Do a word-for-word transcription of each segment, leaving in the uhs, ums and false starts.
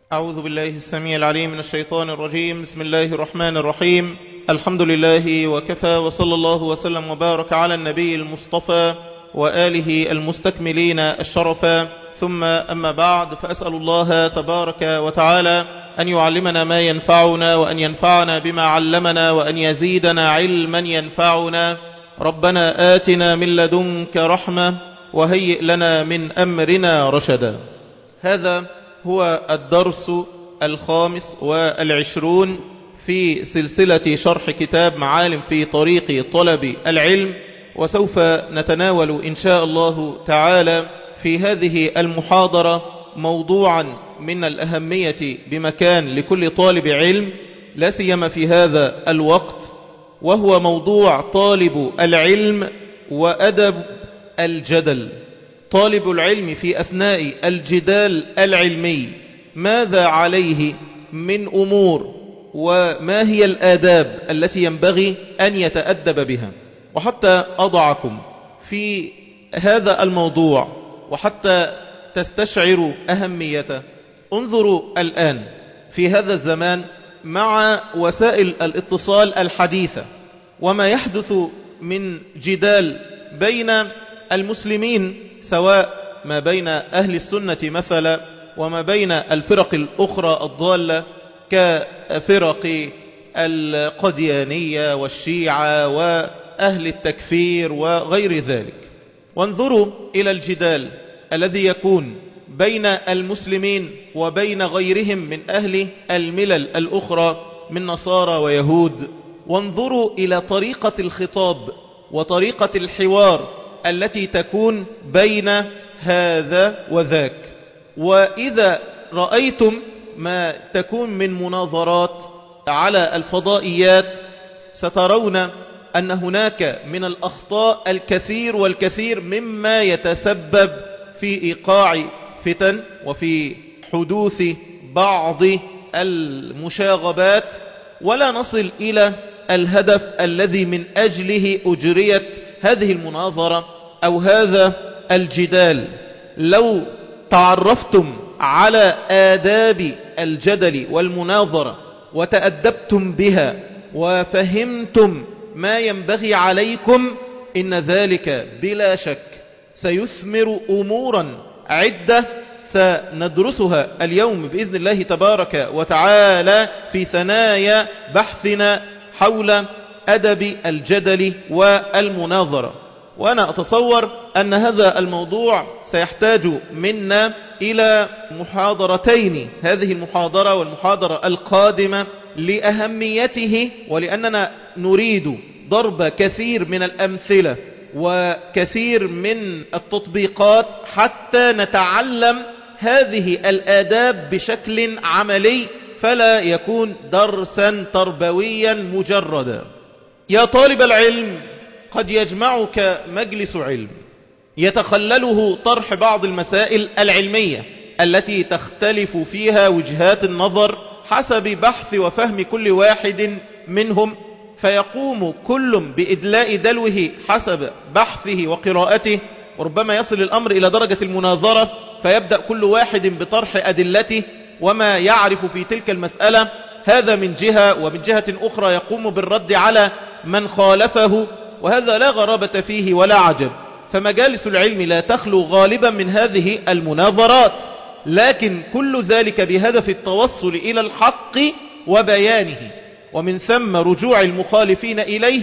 أعوذ بالله السميع العليم من الشيطان الرجيم. بسم الله الرحمن الرحيم. الحمد لله وكفى، وصلى الله وسلم وبارك على النبي المصطفى وآله المستكملين الشرفا، ثم أما بعد، فأسأل الله تبارك وتعالى أن يعلمنا ما ينفعنا، وأن ينفعنا بما علمنا، وأن يزيدنا علما ينفعنا. ربنا آتنا من لدنك رحمة وهيئ لنا من أمرنا رشدا. هذا هو الدرس الخامس والعشرون في سلسلة شرح كتاب معالم في طريق طلب العلم، وسوف نتناول إن شاء الله تعالى في هذه المحاضرة موضوعا من الأهمية بمكان لكل طالب علم، لا سيما في هذا الوقت، وهو موضوع طالب العلم وأدب الجدل. طالب العلم في أثناء الجدال العلمي ماذا عليه من أمور، وما هي الآداب التي ينبغي أن يتأدب بها. وحتى أضعكم في هذا الموضوع وحتى تستشعروا أهميته، انظروا الآن في هذا الزمان مع وسائل الاتصال الحديثة وما يحدث من جدال بين المسلمين، سواء ما بين أهل السنة مثلا وما بين الفرق الأخرى الضالة كفرق القديانية والشيعة وأهل التكفير وغير ذلك. وانظروا إلى الجدال الذي يكون بين المسلمين وبين غيرهم من أهل الملل الأخرى من نصارى ويهود، وانظروا إلى طريقة الخطاب وطريقة الحوار التي تكون بين هذا وذاك. وإذا رأيتم ما تكون من مناظرات على الفضائيات سترون أن هناك من الأخطاء الكثير والكثير مما يتسبب في إيقاع فتن وفي حدوث بعض المشاغبات، ولا نصل إلى الهدف الذي من أجله أجريت هذه المناظرة أو هذا الجدال. لو تعرفتم على آداب الجدل والمناظرة وتأدبتم بها وفهمتم ما ينبغي عليكم، إن ذلك بلا شك سيثمر أمورا عدة سندرسها اليوم بإذن الله تبارك وتعالى في ثنايا بحثنا حول أدب الجدل والمناظرة. وأنا أتصور أن هذا الموضوع سيحتاج منا إلى محاضرتين، هذه المحاضرة والمحاضرة القادمة، لأهميته، ولأننا نريد ضرب كثير من الأمثلة وكثير من التطبيقات حتى نتعلم هذه الآداب بشكل عملي، فلا يكون درسا تربويا مجردا. يا طالب العلم، قد يجمعك مجلس علم يتخلله طرح بعض المسائل العلمية التي تختلف فيها وجهات النظر حسب بحث وفهم كل واحد منهم، فيقوم كل بإدلاء دلوه حسب بحثه وقراءته، وربما يصل الأمر إلى درجة المناظرة، فيبدأ كل واحد بطرح أدلته وما يعرف في تلك المسألة، هذا من جهة، ومن جهة أخرى يقوم بالرد على من خالفه، وهذا لا غرابة فيه ولا عجب. فمجالس العلم لا تخلو غالبا من هذه المناظرات، لكن كل ذلك بهدف التوصل إلى الحق وبيانه، ومن ثم رجوع المخالفين إليه،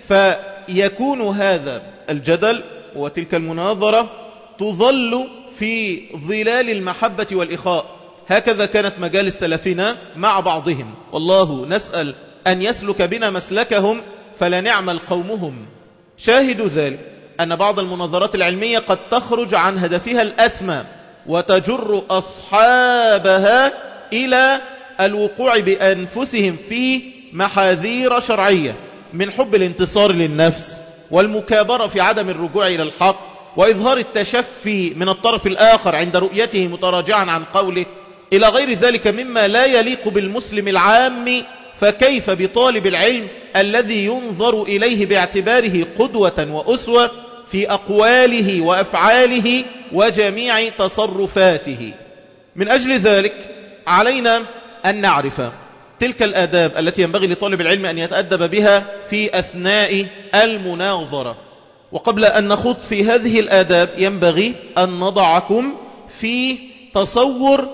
فيكون هذا الجدل وتلك المناظرة تظل في ظلال المحبة والإخاء. هكذا كانت مجالس سلفنا مع بعضهم، والله نسأل أن يسلك بنا مسلكهم، فلا نعمل قومهم. شاهد ذلك أن بعض المناظرات العلمية قد تخرج عن هدفها الأسمى وتجر أصحابها إلى الوقوع بأنفسهم في محاذير شرعية من حب الانتصار للنفس والمكابرة في عدم الرجوع إلى الحق وإظهار التشفي من الطرف الآخر عند رؤيته متراجعا عن قوله، إلى غير ذلك مما لا يليق بالمسلم العام. فكيف بطالب العلم الذي ينظر إليه باعتباره قدوة وأسوة في أقواله وأفعاله وجميع تصرفاته؟ من أجل ذلك علينا أن نعرف تلك الآداب التي ينبغي لطالب العلم أن يتأدب بها في أثناء المناظرة. وقبل أن نخوض في هذه الآداب ينبغي أن نضعكم في تصور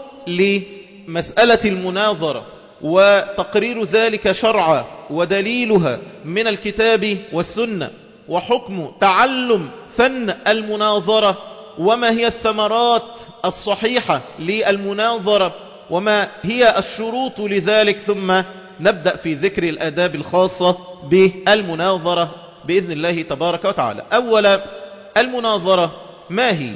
لمسألة المناظرة وتقرير ذلك شرعا ودليلها من الكتاب والسنة، وحكم تعلم فن المناظرة، وما هي الثمرات الصحيحة للمناظرة، وما هي الشروط لذلك، ثم نبدأ في ذكر الآداب الخاصة بالمناظرة بإذن الله تبارك وتعالى. أولا، المناظرة ما هي؟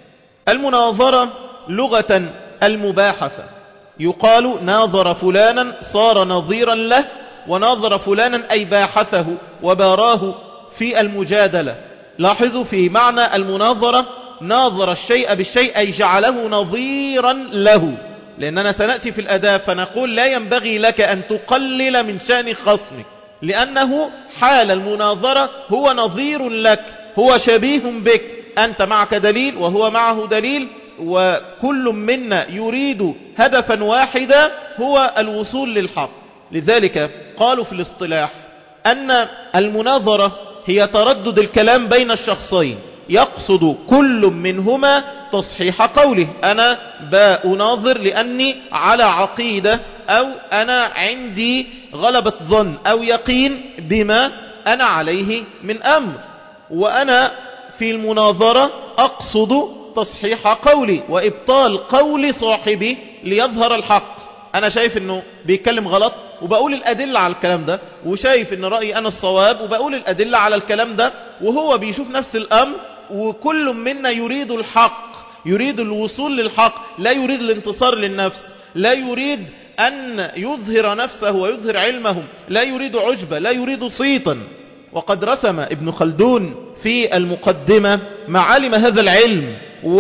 المناظرة لغة المباحثة، يقال ناظر فلانا صار نظيرا له، وناظر فلانا أي باحثه وباراه في المجادلة. لاحظوا في معنى المناظرة ناظر الشيء بالشيء أي جعله نظيرا له، لأننا سنأتي في الأداب فنقول لا ينبغي لك أن تقلل من شأن خصمك، لأنه حال المناظرة هو نظير لك، هو شبيه بك، أنت معك دليل وهو معه دليل، وكل منا يريد هدفا واحدا هو الوصول للحق. لذلك قالوا في الاصطلاح أن المناظرة هي تردد الكلام بين الشخصين، يقصد كل منهما تصحيح قوله. أنا بأناظر لأني على عقيدة، أو أنا عندي غلبة ظن أو يقين بما أنا عليه من أمر، وأنا في المناظرة أقصد تصحيح قولي وإبطال قول صاحبي ليظهر الحق. أنا شايف أنه بيتكلم غلط وبقول الأدلة على الكلام ده، وشايف أن رأيي أنا الصواب وبقول الأدلة على الكلام ده، وهو بيشوف نفس الأمر، وكل منا يريد الحق، يريد الوصول للحق، لا يريد الانتصار للنفس، لا يريد أن يظهر نفسه ويظهر علمه، لا يريد عجبة، لا يريد صيتا. وقد رسم ابن خلدون في المقدمة معالم هذا العلم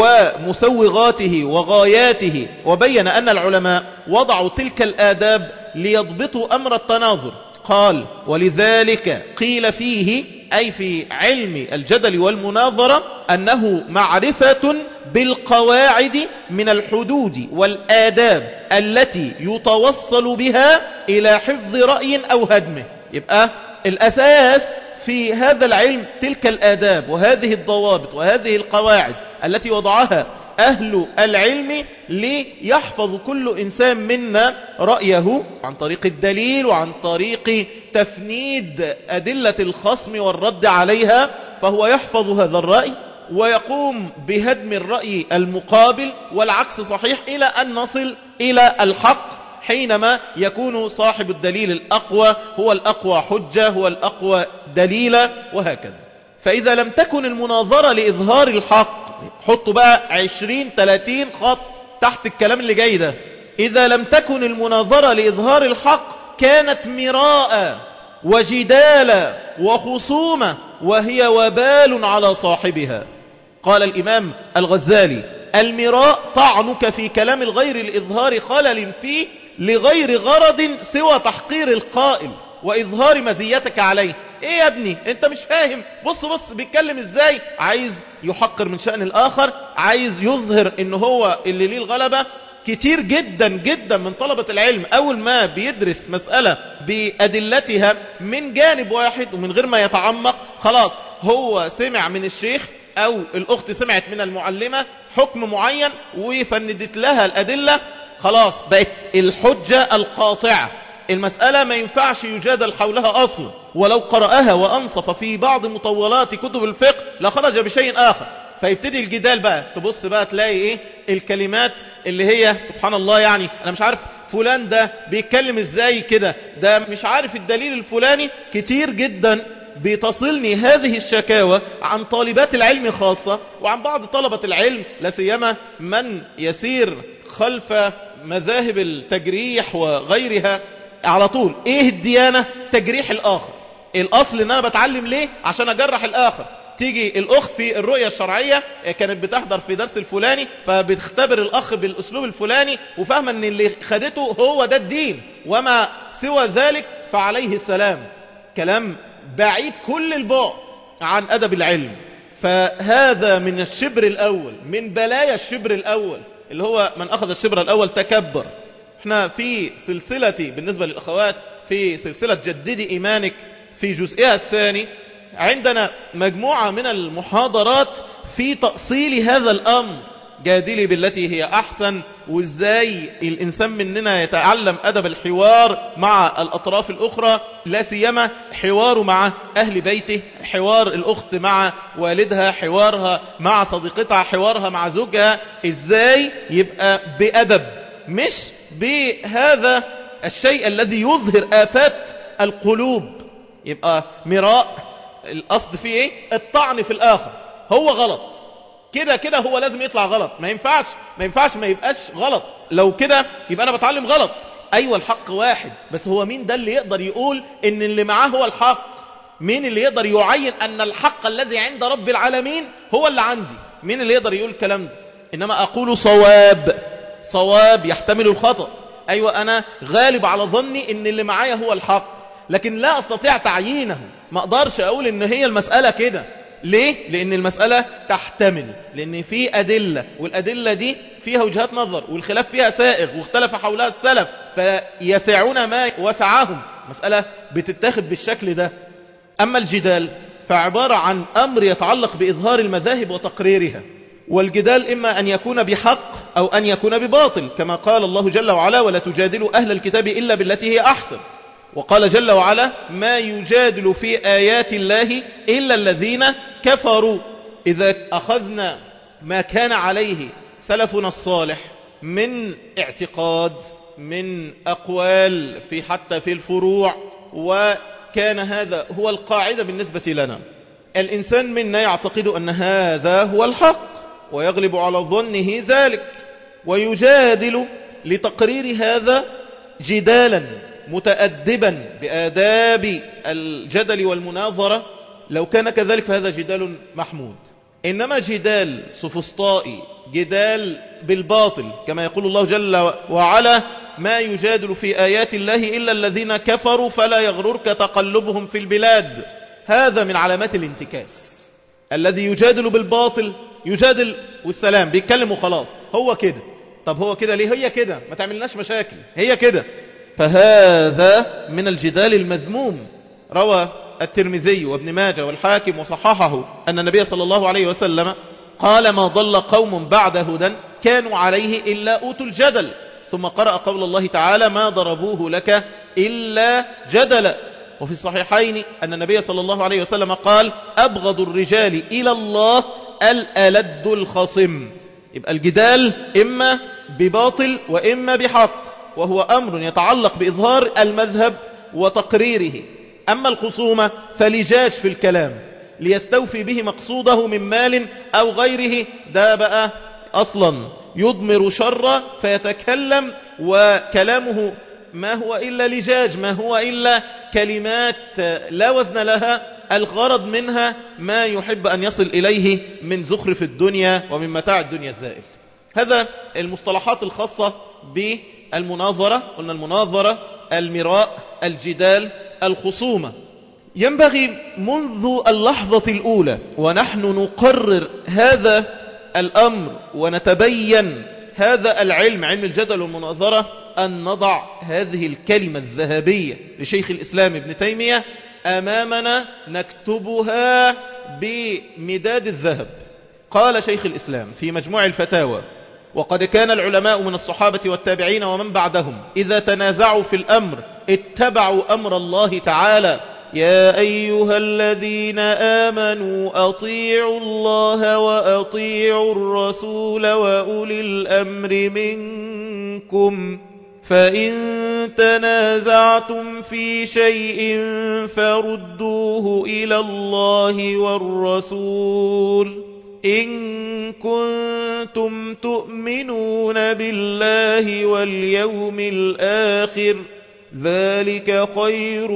ومسوغاته وغاياته، وبين أن العلماء وضعوا تلك الآداب ليضبطوا أمر التناظر. قال: ولذلك قيل فيه، أي في علم الجدل والمناظرة، أنه معرفة بالقواعد من الحدود والآداب التي يتوصل بها إلى حفظ رأي أو هدمه. يبقى الأساس في هذا العلم تلك الآداب وهذه الضوابط وهذه القواعد التي وضعها أهل العلم ليحفظ كل إنسان منا رأيه عن طريق الدليل وعن طريق تفنيد أدلة الخصم والرد عليها، فهو يحفظ هذا الرأي ويقوم بهدم الرأي المقابل، والعكس صحيح، إلى أن نصل إلى الحق، حينما يكون صاحب الدليل الأقوى هو الأقوى حجة، هو الأقوى دليلا، وهكذا. فإذا لم تكن المناظرة لإظهار الحق، حطوا بقى عشرين ثلاثين خط تحت الكلام اللي جاي ده، إذا لم تكن المناظرة لإظهار الحق كانت مراء وجدالا وخصومة، وهي وبال على صاحبها. قال الإمام الغزالي: المراء طعنك في كلام الغير لإظهار خلل فيه لغير غرض سوى تحقير القائل وإظهار مزيتك عليه. ايه يا ابني انت مش فاهم؟ بص بص بيتكلم ازاي، عايز يحقر من شأن الآخر، عايز يظهر ان هو اللي ليه الغلبة. كتير جدا جدا من طلبة العلم أول ما بيدرس مسألة بأدلتها من جانب واحد ومن غير ما يتعمق، خلاص هو سمع من الشيخ أو الأخت سمعت من المعلمة حكم معين وفندت لها الأدلة، خلاص بقت الحجة القاطعة. المسألة ما ينفعش يجادل حولها أصلا، ولو قرأها وأنصف في بعض مطولات كتب الفقه لخرج بشيء آخر. فيبتدي الجدال بقى، تبص بقى تلاقي ايه الكلمات اللي هي سبحان الله، يعني انا مش عارف فلان ده بيتكلم ازاي كده، ده مش عارف الدليل الفلاني. كتير جدا بتصلني هذه الشكاوى عن طالبات العلم خاصة، وعن بعض طلبة العلم لا سيما من يسير خلف مذاهب التجريح وغيرها. على طول ايه الديانة؟ تجريح الآخر. الأصل ان انا بتعلم ليه؟ عشان اجرح الآخر. تيجي الأخت في الرؤية الشرعية كانت بتحضر في درس الفلاني، فبتختبر الأخ بالأسلوب الفلاني، وفاهمة ان اللي خدته هو ده الدين، وما سوى ذلك فعليه السلام. كلام بعيد كل البعد عن أدب العلم. فهذا من الشبر الأول، من بلايا الشبر الأول، اللي هو من أخذ الشبر الأول تكبر. احنا في سلسلة بالنسبة للأخوات في سلسلة جددي إيمانك في جزئها الثاني عندنا مجموعة من المحاضرات في تأصيل هذا الأمر، جادلي بالتي هي أحسن، وإزاي الإنسان مننا يتعلم أدب الحوار مع الأطراف الأخرى، لا سيما حواره مع أهل بيته، حوار الأخت مع والدها، حوارها مع صديقتها، حوارها مع زوجها، إزاي يبقى بأدب مش بهذا الشيء الذي يظهر آفات القلوب، يبقى مراء القصد فيه ايه؟ الطعن في الآخر، هو غلط كده كده، هو لازم يطلع غلط، ما ينفعش ما ينفعش ما يبقاش غلط، لو كده يبقى أنا بتعلم غلط. أيوة الحق واحد، بس هو مين ده اللي يقدر يقول إن اللي معاه هو الحق؟ مين اللي يقدر يعين أن الحق الذي عند رب العالمين هو اللي عندي؟ مين اللي يقدر يقول الكلام ده؟ إنما أقول صواب، صواب يحتمل الخطأ. أيوة أنا غالب على ظني إن اللي معايا هو الحق، لكن لا أستطيع تعيينه، ما أقدرش أقول إن هي المسألة كده. ليه؟ لأن المسألة تحتمل، لأن في أدلة، والأدلة دي فيها وجهات نظر، والخلاف فيها سائغ، واختلف حولها السلف، فيسعون ما وسعهم، مسألة بتتاخد بالشكل ده. أما الجدال فعبارة عن أمر يتعلق بإظهار المذاهب وتقريرها، والجدال إما أن يكون بحق أو أن يكون بباطل، كما قال الله جل وعلا: ولا تجادلوا أهل الكتاب إلا بالتي هي أحسن. وقال جل وعلا: ما يجادل في آيات الله إلا الذين كفروا. إذا أخذنا ما كان عليه سلفنا الصالح من اعتقاد، من أقوال، في حتى في الفروع، وكان هذا هو القاعدة بالنسبة لنا، الإنسان منا يعتقد أن هذا هو الحق ويغلب على ظنه ذلك، ويجادل لتقرير هذا جدالا متأدبا بآداب الجدل والمناظرة. لو كان كذلك فهذا جدال محمود. إنما جدال سفسطائي، جدال بالباطل، كما يقول الله جل وعلا: ما يجادل في آيات الله إلا الذين كفروا فلا يغررك تقلبهم في البلاد. هذا من علامات الانتكاس. الذي يجادل بالباطل يجادل والسلام، بيتكلم وخلاص، هو كده. طب هو كده ليه؟ هي كده، ما تعملناش مشاكل، هي كده. فهذا من الجدال المذموم. روى الترمذي وابن ماجه والحاكم وصححه أن النبي صلى الله عليه وسلم قال: ما ضل قوم بعد هدى كانوا عليه إلا أوتوا الجدل. ثم قرأ قول الله تعالى: ما ضربوه لك إلا جدلا. وفي الصحيحين أن النبي صلى الله عليه وسلم قال: أبغض الرجال إلى الله الألد الخصم. يبقى الجدال إما بباطل وإما بحق، وهو أمر يتعلق بإظهار المذهب وتقريره. أما الخصومة فلجاج في الكلام ليستوفي به مقصوده من مال أو غيره، ده بقى أصلا يضمر شر فيتكلم، وكلامه ما هو إلا لجاج، ما هو إلا كلمات لا وزن لها، الغرض منها ما يحب أن يصل إليه من زخرف الدنيا ومن متاع الدنيا الزائل. هذا المصطلحات الخاصة بالمناظرة. قلنا المناظرة، المراء، الجدال، الخصومة. ينبغي منذ اللحظة الأولى ونحن نقرر هذا الأمر ونتبين هذا العلم، علم الجدل والمناظرة، أن نضع هذه الكلمة الذهبية لشيخ الإسلام ابن تيمية أمامنا، نكتبها بمداد الذهب. قال شيخ الإسلام في مجموع الفتاوى: وقد كان العلماء من الصحابة والتابعين ومن بعدهم إذا تنازعوا في الأمر اتبعوا أمر الله تعالى: يا أيها الذين آمنوا أطيعوا الله وأطيعوا الرسول وأولي الأمر منكم، فإن تنازعتم في شيء فردوه إلى الله والرسول إن كنتم تؤمنون بالله واليوم الآخر، ذلك خير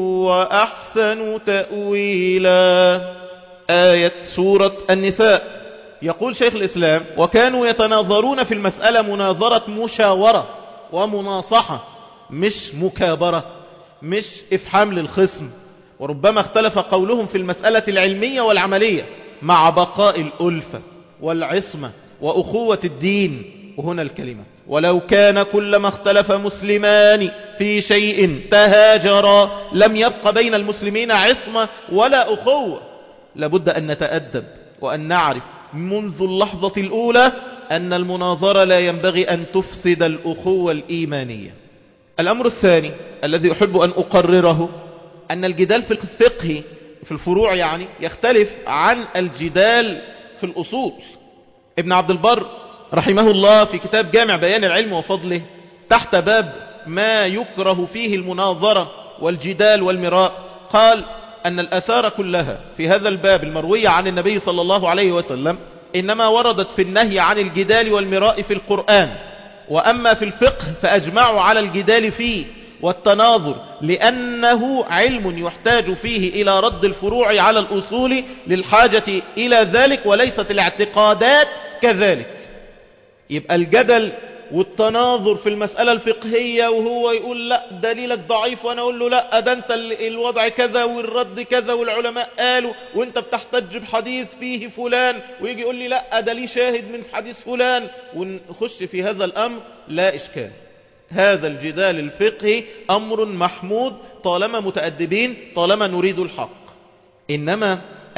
وأحسن تأويلا. آية سورة النساء. يقول شيخ الإسلام: وكانوا يتناظرون في المسألة مناظرة مشاورة ومناصحة، مش مكابرة، مش إفحام للخصم. وربما اختلف قولهم في المسألة العلمية والعملية مع بقاء الألفة والعصمة وأخوة الدين. وهنا الكلمة ولو كان كلما اختلف مسلمان في شيء تهاجرا لم يبق بين المسلمين عصمة ولا أخوة. لابد أن نتأدب وأن نعرف منذ اللحظة الأولى أن المناظرة لا ينبغي أن تفسد الأخوة الإيمانية. الأمر الثاني الذي أحب أن أقرره أن الجدال في الفقه في الفروع يعني يختلف عن الجدال في الأصول. ابن عبد البر رحمه الله في كتاب جامع بيان العلم وفضله تحت باب ما يكره فيه المناظرة والجدال والمراء قال أن الآثار كلها في هذا الباب المروية عن النبي صلى الله عليه وسلم إنما وردت في النهي عن الجدال والمراء في القرآن، وأما في الفقه فأجمعوا على الجدال فيه والتناظر لأنه علم يحتاج فيه إلى رد الفروع على الأصول للحاجة إلى ذلك وليست الاعتقادات كذلك. يبقى الجدل والتناظر في المسألة الفقهية وهو يقول لا دليلك ضعيف وانا اقول له لا ده انت الوضع كذا والرد كذا والعلماء قالوا وانت بتحتج بحديث فيه فلان، ويجي يقول لي لا ده لي شاهد من حديث فلان، ونخش في هذا الامر لا اشكال. هذا الجدال الفقهي امر محمود طالما متأدبين، طالما نريد الحق. انما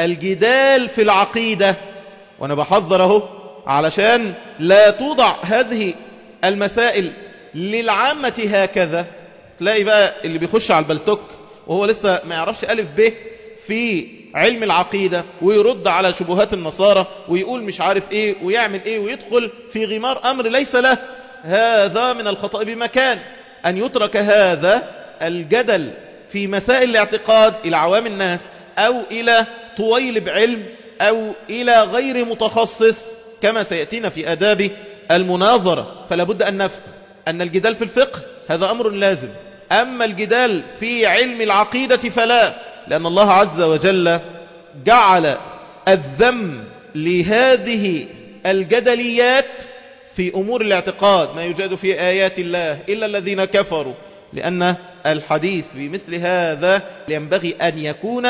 الجدال في العقيدة، وانا بحذر اهو علشان لا توضع هذه المسائل للعامة هكذا، تلاقي بقى اللي بيخش على البلتوك وهو لسه ما يعرفش ألف ب في علم العقيدة ويرد على شبهات النصارى ويقول مش عارف ايه ويعمل ايه ويدخل في غمار أمر ليس له. هذا من الخطأ بمكان أن يترك هذا الجدل في مسائل الاعتقاد إلى عوام الناس أو إلى طويلب علم أو إلى غير متخصص كما سيأتينا في آداب المناظرة. فلا بد أن نفهم أن الجدال في الفقه هذا أمر لازم، أما الجدال في علم العقيدة فلا، لأن الله عز وجل جعل الذم لهذه الجدليات في أمور الاعتقاد ما يوجد في آيات الله إلا الذين كفروا، لأن الحديث بمثل هذا ينبغي أن يكون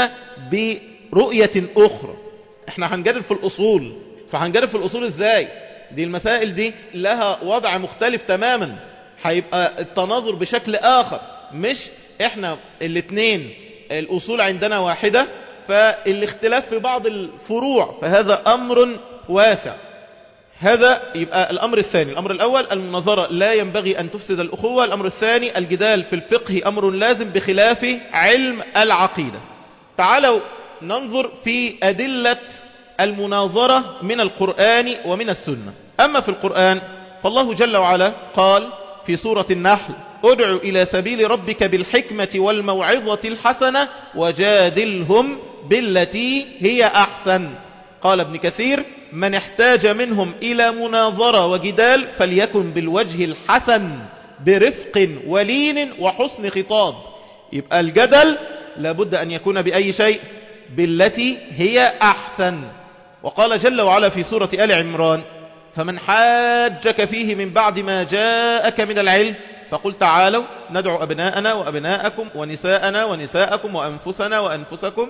برؤية أخرى. احنا هنجدل في الأصول، فهنجرب في الأصول ازاي؟ دي المسائل دي لها وضع مختلف تماما، هيبقى التناظر بشكل آخر، مش احنا الاثنين الأصول عندنا واحدة فالاختلاف في بعض الفروع، فهذا أمر واسع. هذا يبقى الأمر الثاني. الأمر الأول المناظرة لا ينبغي أن تفسد الأخوة. الأمر الثاني الجدال في الفقه أمر لازم بخلاف علم العقيدة. تعالوا ننظر في أدلة المناظرة من القرآن ومن السنة. أما في القرآن فالله جل وعلا قال في سورة النحل ادع إلى سبيل ربك بالحكمة والموعظة الحسنة وجادلهم بالتي هي أحسن. قال ابن كثير من احتاج منهم إلى مناظرة وجدال فليكن بالوجه الحسن برفق ولين وحسن خطاب. يبقى الجدل لابد أن يكون بأي شيء؟ بالتي هي أحسن. وقال جل وعلا في سورة آل عمران فمن حاجك فيه من بعد ما جاءك من العلم فقل تعالوا ندعو أبناءنا وأبناءكم ونساءنا ونساءكم وأنفسنا وأنفسكم.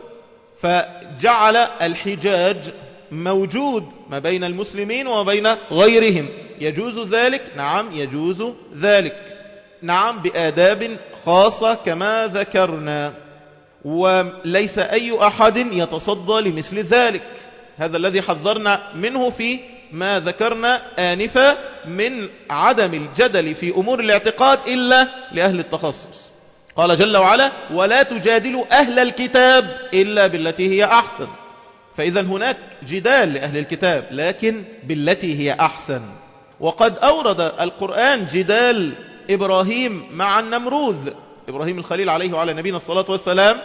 فجعل الحجاج موجود ما بين المسلمين وبين غيرهم. يجوز ذلك؟ نعم يجوز ذلك، نعم بآداب خاصة كما ذكرنا، وليس أي أحد يتصدى لمثل ذلك. هذا الذي حذرنا منه في ما ذكرنا آنفا من عدم الجدل في أمور الاعتقاد إلا لأهل التخصص. قال جل وعلا ولا تجادلوا أهل الكتاب إلا بالتي هي أحسن. فإذا هناك جدال لأهل الكتاب لكن بالتي هي أحسن. وقد أورد القرآن جدال إبراهيم مع النمروذ، إبراهيم الخليل عليه وعلى نبينا الصلاة والسلام،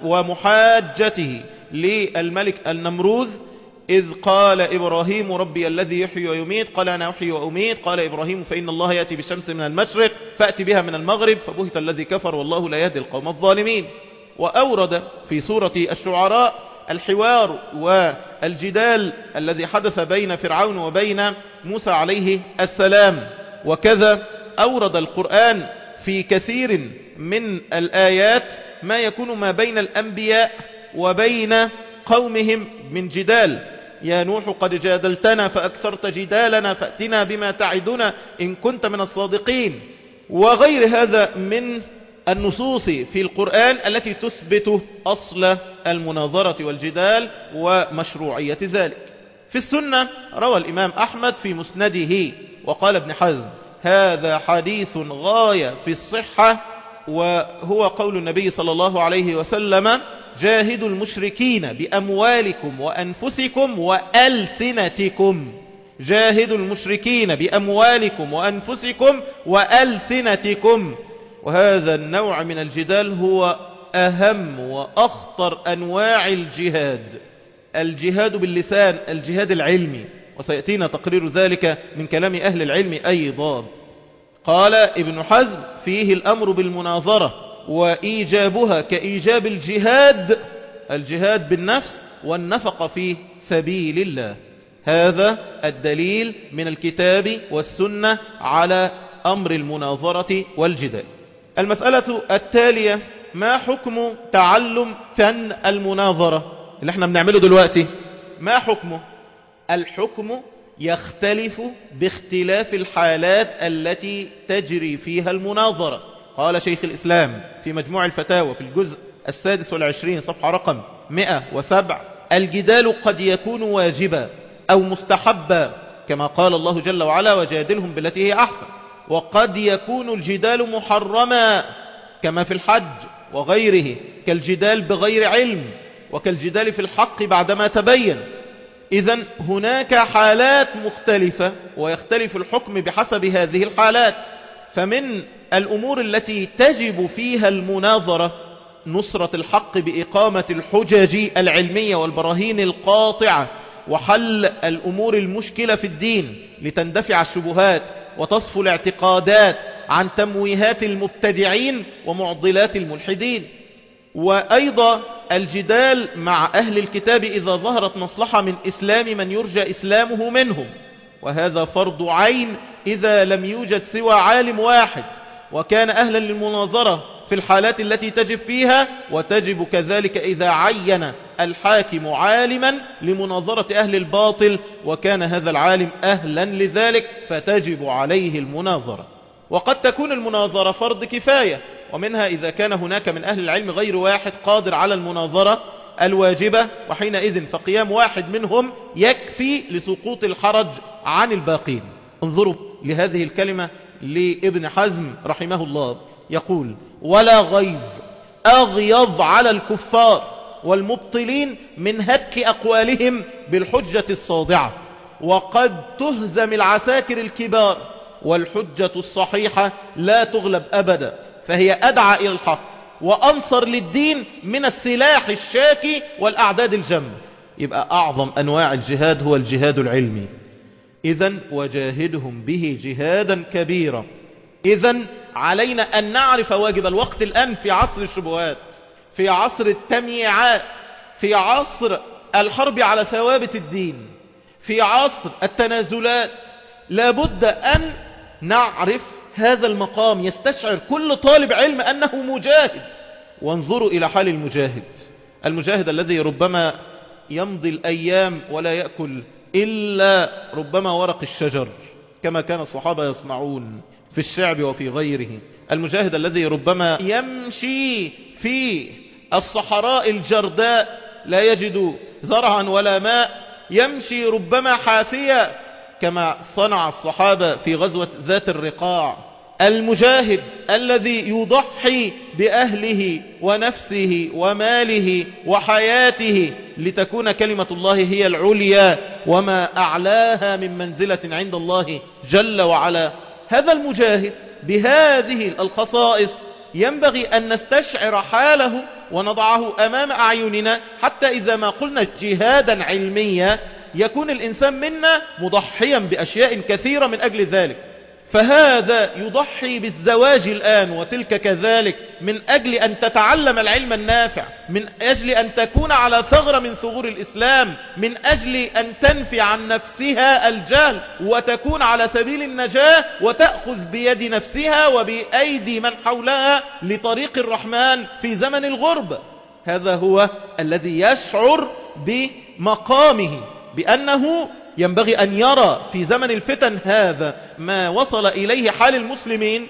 ومحاجته للملك النمروذ إذ قال إبراهيم ربي الذي يحيي ويميت قال أنا أحيي وأميت قال إبراهيم فإن الله يأتي بالشمس من المشرق فأتي بها من المغرب فبهت الذي كفر والله لا يهدي القوم الظالمين. وأورد في سورة الشعراء الحوار والجدال الذي حدث بين فرعون وبين موسى عليه السلام. وكذا أورد القرآن في كثير من الآيات ما يكون ما بين الأنبياء وبين قومهم من جدال. يا نوح قد جادلتنا فأكثرت جدالنا فأتنا بما تعدنا إن كنت من الصادقين، وغير هذا من النصوص في القرآن التي تثبت أصل المناظرة والجدال ومشروعية ذلك. في السنة روى الإمام أحمد في مسنده وقال ابن حزم هذا حديث غاية في الصحة، وهو قول النبي صلى الله عليه وسلم جاهدوا المشركين بأموالكم وأنفسكم وألسنتكم، جاهدوا المشركين بأموالكم وأنفسكم وألسنتكم. وهذا النوع من الجدال هو أهم وأخطر أنواع الجهاد، الجهاد باللسان، الجهاد العلمي، وسيأتينا تقرير ذلك من كلام أهل العلم أيضا. قال ابن حزم فيه الأمر بالمناظرة وإيجابها كإيجاب الجهاد، الجهاد بالنفس والنفق في سبيل الله. هذا الدليل من الكتاب والسنة على أمر المناظرة والجدال. المسألة التالية ما حكم تعلم فن المناظرة اللي احنا بنعمله دلوقتي؟ ما حكمه؟ الحكم يختلف باختلاف الحالات التي تجري فيها المناظرة. قال شيخ الإسلام في مجموع الفتاوى في الجزء السادس والعشرين صفحة رقم مئة وسبعة الجدال قد يكون واجبا أو مستحبا كما قال الله جل وعلا وجادلهم بالتي هي أحسن، وقد يكون الجدال محرما كما في الحج وغيره كالجدال بغير علم وكالجدال في الحق بعدما تبين. إذن هناك حالات مختلفة ويختلف الحكم بحسب هذه الحالات. فمن الأمور التي تجب فيها المناظرة نصرة الحق بإقامة الحجج العلمية والبراهين القاطعة وحل الأمور المشكلة في الدين لتندفع الشبهات وتصفو الاعتقادات عن تمويهات المبتدعين ومعضلات الملحدين. وأيضا الجدال مع أهل الكتاب إذا ظهرت مصلحة من إسلام من يرجى إسلامه منهم، وهذا فرض عين إذا لم يوجد سوى عالم واحد، وكان أهلا للمناظرة في الحالات التي تجب فيها، وتجب كذلك إذا عين الحاكم عالما لمناظرة أهل الباطل وكان هذا العالم أهلا لذلك فتجب عليه المناظرة. وقد تكون المناظرة فرض كفاية، ومنها إذا كان هناك من أهل العلم غير واحد قادر على المناظرة الواجبة، وحينئذ فقيام واحد منهم يكفي لسقوط الحرج عن الباقين. انظروا لهذه الكلمة لابن حزم رحمه الله يقول ولا غيظ أغيظ على الكفار والمبطلين من هتك أقوالهم بالحجة الصادعة، وقد تهزم العساكر الكبار والحجة الصحيحة لا تغلب أبدا، فهي أدعى إلى الحق وأنصر للدين من السلاح الشاكي والأعداد الجم. يبقى أعظم أنواع الجهاد هو الجهاد العلمي. إذن وجاهدهم به جهادا كبيرا. إذن علينا أن نعرف واجب الوقت الآن في عصر الشبهات، في عصر التمييعات، في عصر الحرب على ثوابت الدين، في عصر التنازلات. لابد أن نعرف هذا المقام يستشعر كل طالب علم أنه مجاهد. وانظروا إلى حال المجاهد، المجاهد الذي ربما يمضي الأيام ولا يأكل إلا ربما ورق الشجر كما كان الصحابة يصنعون في الشعب وفي غيره، المجاهد الذي ربما يمشي في الصحراء الجرداء لا يجد زرعا ولا ماء، يمشي ربما حافيا كما صنع الصحابة في غزوة ذات الرقاع. المجاهد الذي يضحي بأهله ونفسه وماله وحياته لتكون كلمة الله هي العليا وما أعلاها من منزلة عند الله جل وعلا. هذا المجاهد بهذه الخصائص ينبغي أن نستشعر حاله ونضعه أمام أعيننا، حتى إذا ما قلنا جهادا علميا يكون الإنسان منا مضحيا بأشياء كثيرة من أجل ذلك. فهذا يضحي بالزواج الآن وتلك كذلك من أجل أن تتعلم العلم النافع، من أجل أن تكون على ثغرة من ثغور الإسلام، من أجل أن تنفي عن نفسها الجهل وتكون على سبيل النجاة وتأخذ بيد نفسها وبأيدي من حولها لطريق الرحمن في زمن الغربة. هذا هو الذي يشعر بمقامه بأنه ينبغي أن يرى في زمن الفتن هذا ما وصل إليه حال المسلمين،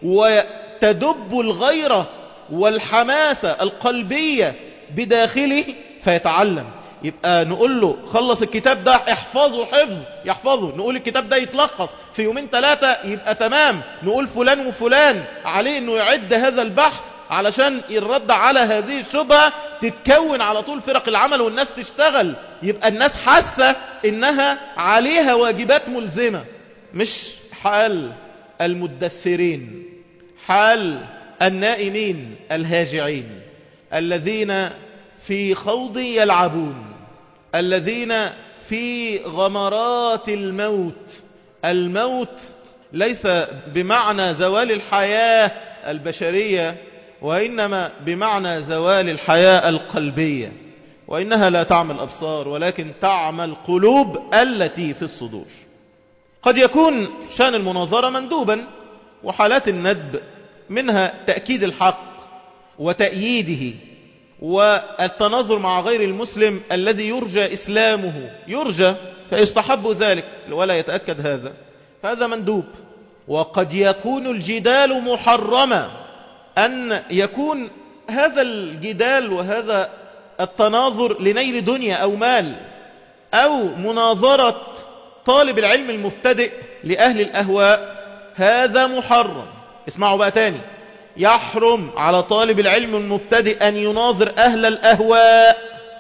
وتدب الغيرة والحماسة القلبية بداخله فيتعلم. يبقى نقول له خلص الكتاب ده احفظه حفظ يحفظه، نقول الكتاب ده يتلخص في يومين ثلاثة يبقى تمام، نقول فلان وفلان عليه انه يعد هذا البحث علشان يرد على هذه الشبهة، تتكون على طول فرق العمل والناس تشتغل، يبقى الناس حاسة انها عليها واجبات ملزمة. مش حال المدثرين، حال النائمين الهاجعين الذين في خوض يلعبون، الذين في غمرات الموت. الموت ليس بمعنى زوال الحياة البشرية، وإنما بمعنى زوال الحياة القلبية، وإنها لا تعمى الأبصار ولكن تعمى القلوب التي في الصدور. قد يكون شأن المناظرة مندوبا، وحالات الندب منها تأكيد الحق وتأييده، والتناظر مع غير المسلم الذي يرجى إسلامه يرجى فيستحب ذلك ولا يتأكد هذا، فهذا مندوب. وقد يكون الجدال محرما، أن يكون هذا الجدال وهذا التناظر لنيل دنيا أو مال، أو مناظرة طالب العلم المبتدئ لأهل الأهواء، هذا محرم. اسمعوا بقى تاني، يحرم على طالب العلم المبتدئ أن يناظر أهل الأهواء،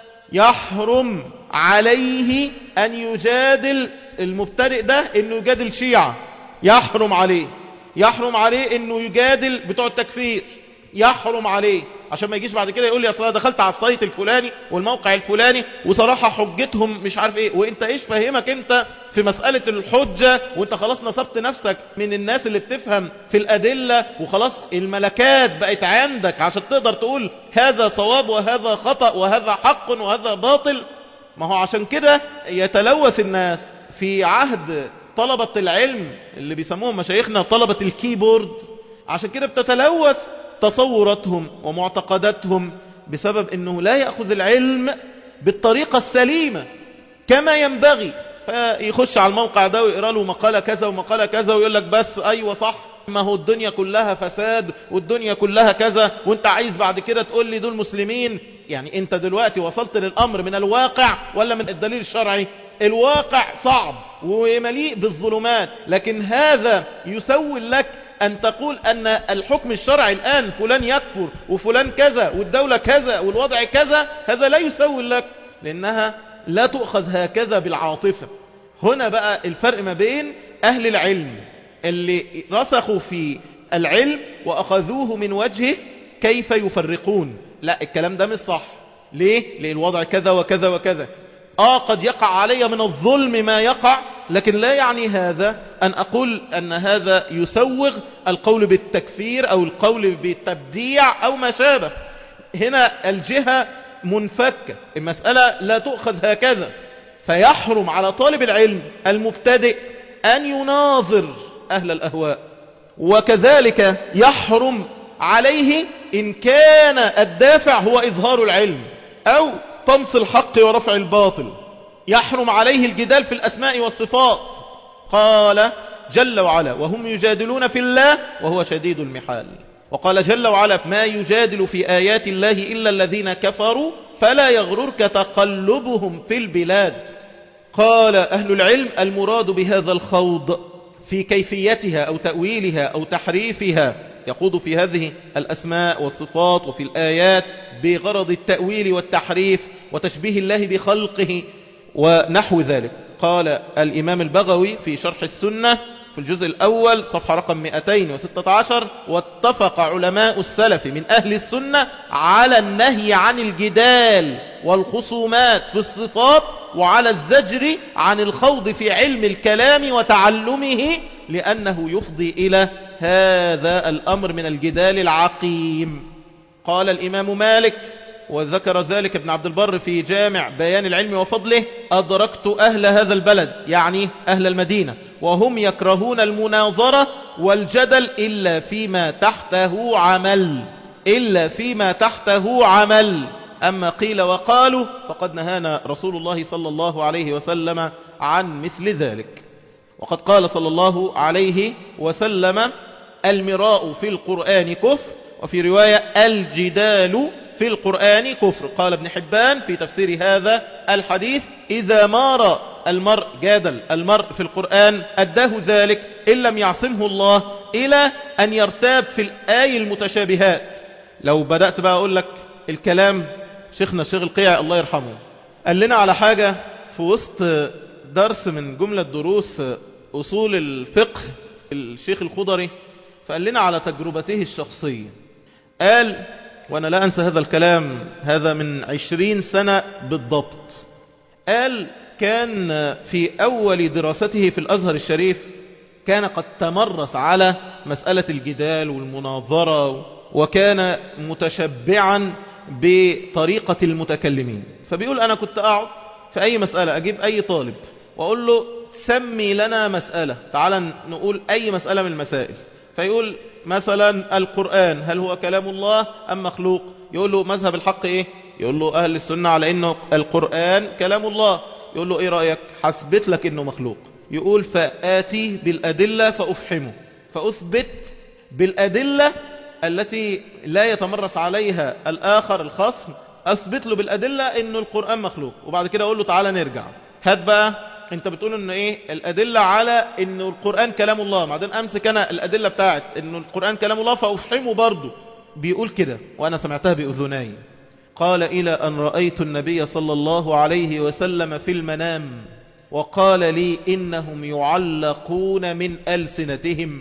يحرم عليه أن يجادل المبتدئ ده إنه يجادل شيعة، يحرم عليه، يحرم عليه إنه يجادل بتوع التكفير، يحرم عليه، عشان ما يجيش بعد كده يقول لي أصلا دخلت على السايت الفلاني والموقع الفلاني وصراحة حجتهم مش عارف ايه، وانت ايش فهمك انت في مسألة الحجة، وانت خلاص نصبت نفسك من الناس اللي بتفهم في الأدلة، وخلاص الملكات بقت عندك عشان تقدر تقول هذا صواب وهذا خطأ وهذا حق وهذا باطل. ما هو عشان كده يتلوث الناس في عهد طلبة العلم اللي بيسموهم مشايخنا طلبة الكيبورد، عشان كده بتتلوث تصوراتهم ومعتقداتهم بسبب انه لا يأخذ العلم بالطريقة السليمة كما ينبغي، فيخش على الموقع ده ويقرأ له مقالة كذا ومقالة كذا ويقول لك بس ايوه صح، ما هو الدنيا كلها فساد والدنيا كلها كذا، وانت عايز بعد كده تقول لي دول مسلمين. يعني انت دلوقتي وصلت للامر من الواقع ولا من الدليل الشرعي؟ الواقع صعب ومليء بالظلمات، لكن هذا يسول لك أن تقول أن الحكم الشرعي الآن فلان يكفر وفلان كذا والدولة كذا والوضع كذا، هذا لا يسول لك، لأنها لا تؤخذ هكذا بالعاطفة. هنا بقى الفرق ما بين أهل العلم اللي رسخوا في العلم وأخذوه من وجهه كيف يفرقون. لا، الكلام ده مش صح. ليه؟ لأن الوضع كذا وكذا وكذا. آه قد يقع علي من الظلم ما يقع، لكن لا يعني هذا أن أقول أن هذا يسوغ القول بالتكفير أو القول بالتبديع أو ما شابه. هنا الجهة منفكة، المسألة لا تؤخذ هكذا. فيحرم على طالب العلم المبتدئ أن يناظر أهل الأهواء، وكذلك يحرم عليه إن كان الدافع هو إظهار العلم أو طمس الحق ورفع الباطل. يحرم عليه الجدال في الأسماء والصفات. قال جل وعلا وهم يجادلون في الله وهو شديد المحال. وقال جل وعلا ما يجادل في آيات الله إلا الذين كفروا فلا يغررك تقلبهم في البلاد. قال أهل العلم المراد بهذا الخوض في كيفيتها أو تأويلها أو تحريفها، يخوض في هذه الأسماء والصفات وفي الآيات بغرض التأويل والتحريف وتشبيه الله بخلقه ونحو ذلك. قال الإمام البغوي في شرح السنة في الجزء الأول صفحة رقم مئتين وستة عشر واتفق علماء السلف من أهل السنة على النهي عن الجدال والخصومات في الصفات وعلى الزجر عن الخوض في علم الكلام وتعلمه، لأنه يفضي إلى هذا الأمر من الجدال العقيم. قال الإمام مالك وذكر ذلك ابن عبد البر في جامع بيان العلم وفضله أدركت أهل هذا البلد يعني أهل المدينة وهم يكرهون المناظرة والجدل إلا فيما تحته عمل إلا فيما تحته عمل أما قيل وقالوا فقد نهانا رسول الله صلى الله عليه وسلم عن مثل ذلك. وقد قال صلى الله عليه وسلم المراء في القرآن كفر، وفي رواية الجدال في القرآن كفر. قال ابن حبان في تفسير هذا الحديث إذا مار المرء جادل المرء في القرآن أداه ذلك إن لم يعصمه الله إلى أن يرتاب في الآي المتشابهات. لو بدأت بقى أقول لك الكلام، شيخنا الشيخ القيعي الله يرحمه قال لنا على حاجة في وسط درس من جملة دروس أصول الفقه الشيخ الخضري، فقال لنا على تجربته الشخصية. قال، وأنا لا أنسى هذا الكلام، هذا من عشرين سنة بالضبط، قال كان في أول دراسته في الأزهر الشريف كان قد تمرس على مسألة الجدال والمناظرة، وكان متشبعا بطريقة المتكلمين. فبيقول أنا كنت أقعد في أي مسألة أجيب أي طالب وأقول له سمي لنا مسألة، تعال نقول أي مسألة من المسائل. فيقول مثلا القرآن هل هو كلام الله أم مخلوق؟ يقول له مذهب الحق إيه؟ يقول له أهل السنة على إنه القرآن كلام الله. يقول له إيه رأيك؟ حسبت لك إنه مخلوق. يقول فآتي بالأدلة فأفحمه، فأثبت بالأدلة التي لا يتمرس عليها الآخر الخصم، أثبت له بالأدلة إنه القرآن مخلوق. وبعد كده أقول له تعالى نرجع، هات بقى انت بتقول ان ايه الادله على ان القران كلام الله، بعدين امسك انا الادله بتاعت ان القران كلام الله فافهمه برضه. بيقول كده وانا سمعتها باذناي. قال الى ان رايت النبي صلى الله عليه وسلم في المنام وقال لي انهم يعلقون من السنتهم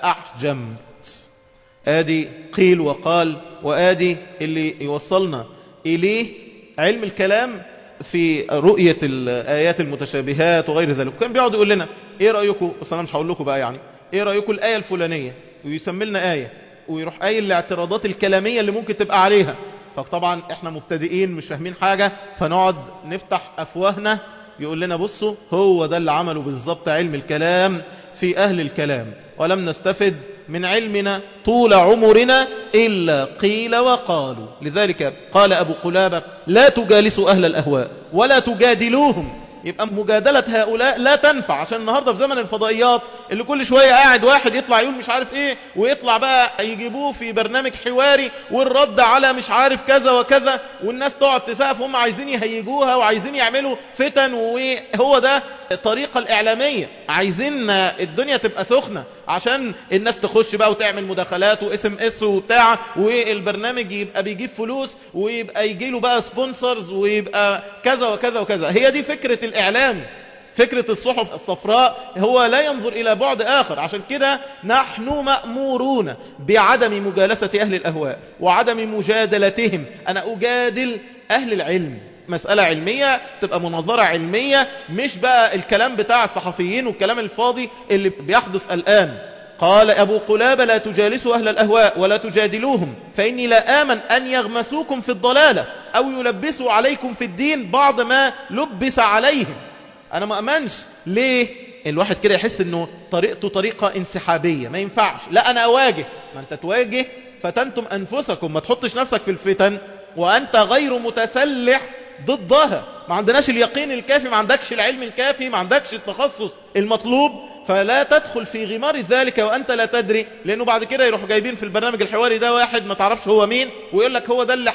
فاحجمت. ادي قيل وقال، وادي اللي يوصلنا اليه علم الكلام في رؤية الآيات المتشابهات وغير ذلك. كان بيقعد يقول لنا ايه رأيكم، بس انا مش هقول لكم بقى يعني ايه رأيكم الآية الفلانية، ويسمي لنا آية ويروح قايل الاعتراضات الكلامية اللي ممكن تبقى عليها. فطبعا احنا مبتدئين مش فاهمين حاجة، فنقعد نفتح أفواهنا. يقول لنا بصوا هو ده اللي عمله بالظبط علم الكلام في أهل الكلام، ولم نستفد من علمنا طول عمرنا إلا قيل وقالوا. لذلك قال أبو قلابة لا تجالسوا أهل الأهواء ولا تجادلوهم. يبقى مجادلة هؤلاء لا تنفع، عشان النهاردة في زمن الفضائيات اللي كل شوية قاعد واحد يطلع يقول مش عارف ايه، ويطلع بقى يجيبوه في برنامج حواري والرد على مش عارف كذا وكذا، والناس تقعد تسقف وهم عايزين يهيجوها وعايزين يعملوا فتن. وهو ده الطريقة الإعلامية، عايزين الدنيا تبقى سخنة عشان الناس تخش بقى وتعمل مداخلات وإس إم إس وبتاع، والبرنامج يبقى بيجيب فلوس ويبقى يجيله بقى سبونسرز ويبقى كذا وكذا وكذا. هي دي فكرة الإعلام، فكرة الصحف الصفراء. هو لا ينظر إلى بعد آخر. عشان كده نحن مأمورون بعدم مجالسة أهل الأهواء وعدم مجادلتهم. أنا أجادل أهل العلم، مسألة علمية تبقى مناظرة علمية، مش بقى الكلام بتاع الصحفيين والكلام الفاضي اللي بيحدث الآن. قال أبو قلابة لا تجالسوا أهل الأهواء ولا تجادلوهم فإني لا آمن أن يغمسوكم في الضلالة أو يلبسوا عليكم في الدين بعض ما لبس عليهم. أنا ما أمنش. ليه؟ الواحد كده يحس أنه طريقته طريقة انسحابية، ما ينفعش. لا أنا أواجه. ما أنت تواجه فتنتم أنفسكم، ما تحطش نفسك في الفتن وأنت غير متسلح ضدها. ما عندناش اليقين الكافي، ما عندكش العلم الكافي، ما عندكش التخصص المطلوب، فلا تدخل في غمار ذلك وأنت لا تدري. لأنه بعد كده يروح جايبين في البرنامج الحواري ده واحد ما تعرفش هو مين، ويقول لك هو ده اللي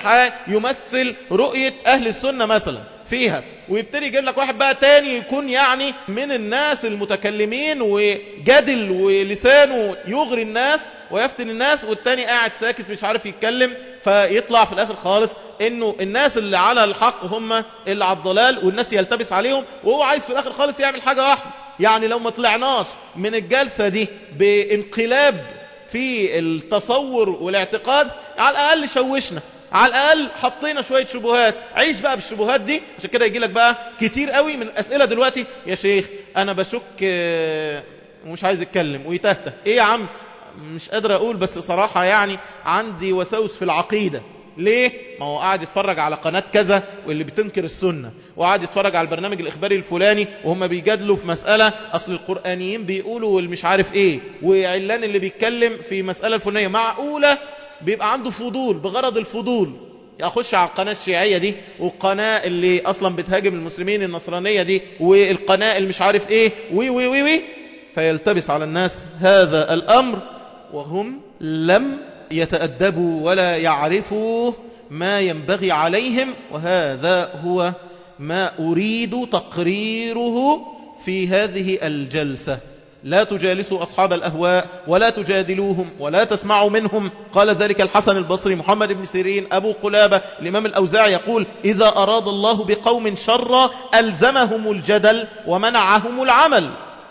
يمثل رؤية أهل السنة مثلا فيها، ويبتدي يجيب لك واحد بقى تاني يكون يعني من الناس المتكلمين وجدل ولسانه يغري الناس ويفتن الناس، والتاني قاعد ساكت مش عارف يتكلم. فيطلع في الآخر خالص انه الناس اللي على الحق هم اللي على الضلال، والناس يلتبس عليهم، وهو عايز في الآخر خالص يعمل حاجة واحدة. يعني لو ما طلعناش من الجلسة دي بانقلاب في التصور والاعتقاد، على الأقل شوشنا، على الأقل حطينا شوية شبهات. عيش بقى بالشبهات دي. عشان كده يجي لك بقى كتير قوي من الأسئلة دلوقتي، يا شيخ أنا بشك ومش عايز اتكلم ويتهته. ايه يا عم؟ مش قادر اقول، بس صراحة يعني عندي وساوس في العقيدة. ليه؟ ما هو قاعد يتفرج على قناة كذا واللي بتنكر السنة، وقاعد يتفرج على البرنامج الإخباري الفلاني وهم بيجادلوا في مسألة أصل القرآنيين بيقولوا والمش عارف ايه، وعلان اللي بيتكلم في مسألة الفلانية. معقولة بيبقى عنده فضول بغرض الفضول؟ اخش على القناة الشيعية دي والقناة اللي اصلا بتهاجم المسلمين النصرانية دي والقناة اللي مش عارف ايه وي وي وي وي فيلتبس على الناس هذا الامر وهم لم يتأدبوا ولا يعرفوا ما ينبغي عليهم. وهذا هو ما أريد تقريره في هذه الجلسة. لا تجالسوا أصحاب الأهواء ولا تجادلوهم ولا تسمعوا منهم. قال ذلك الحسن البصري، محمد بن سيرين، أبو قلابة، الإمام الأوزاعي يقول إذا أراد الله بقوم شرا ألزمهم الجدل ومنعهم العمل.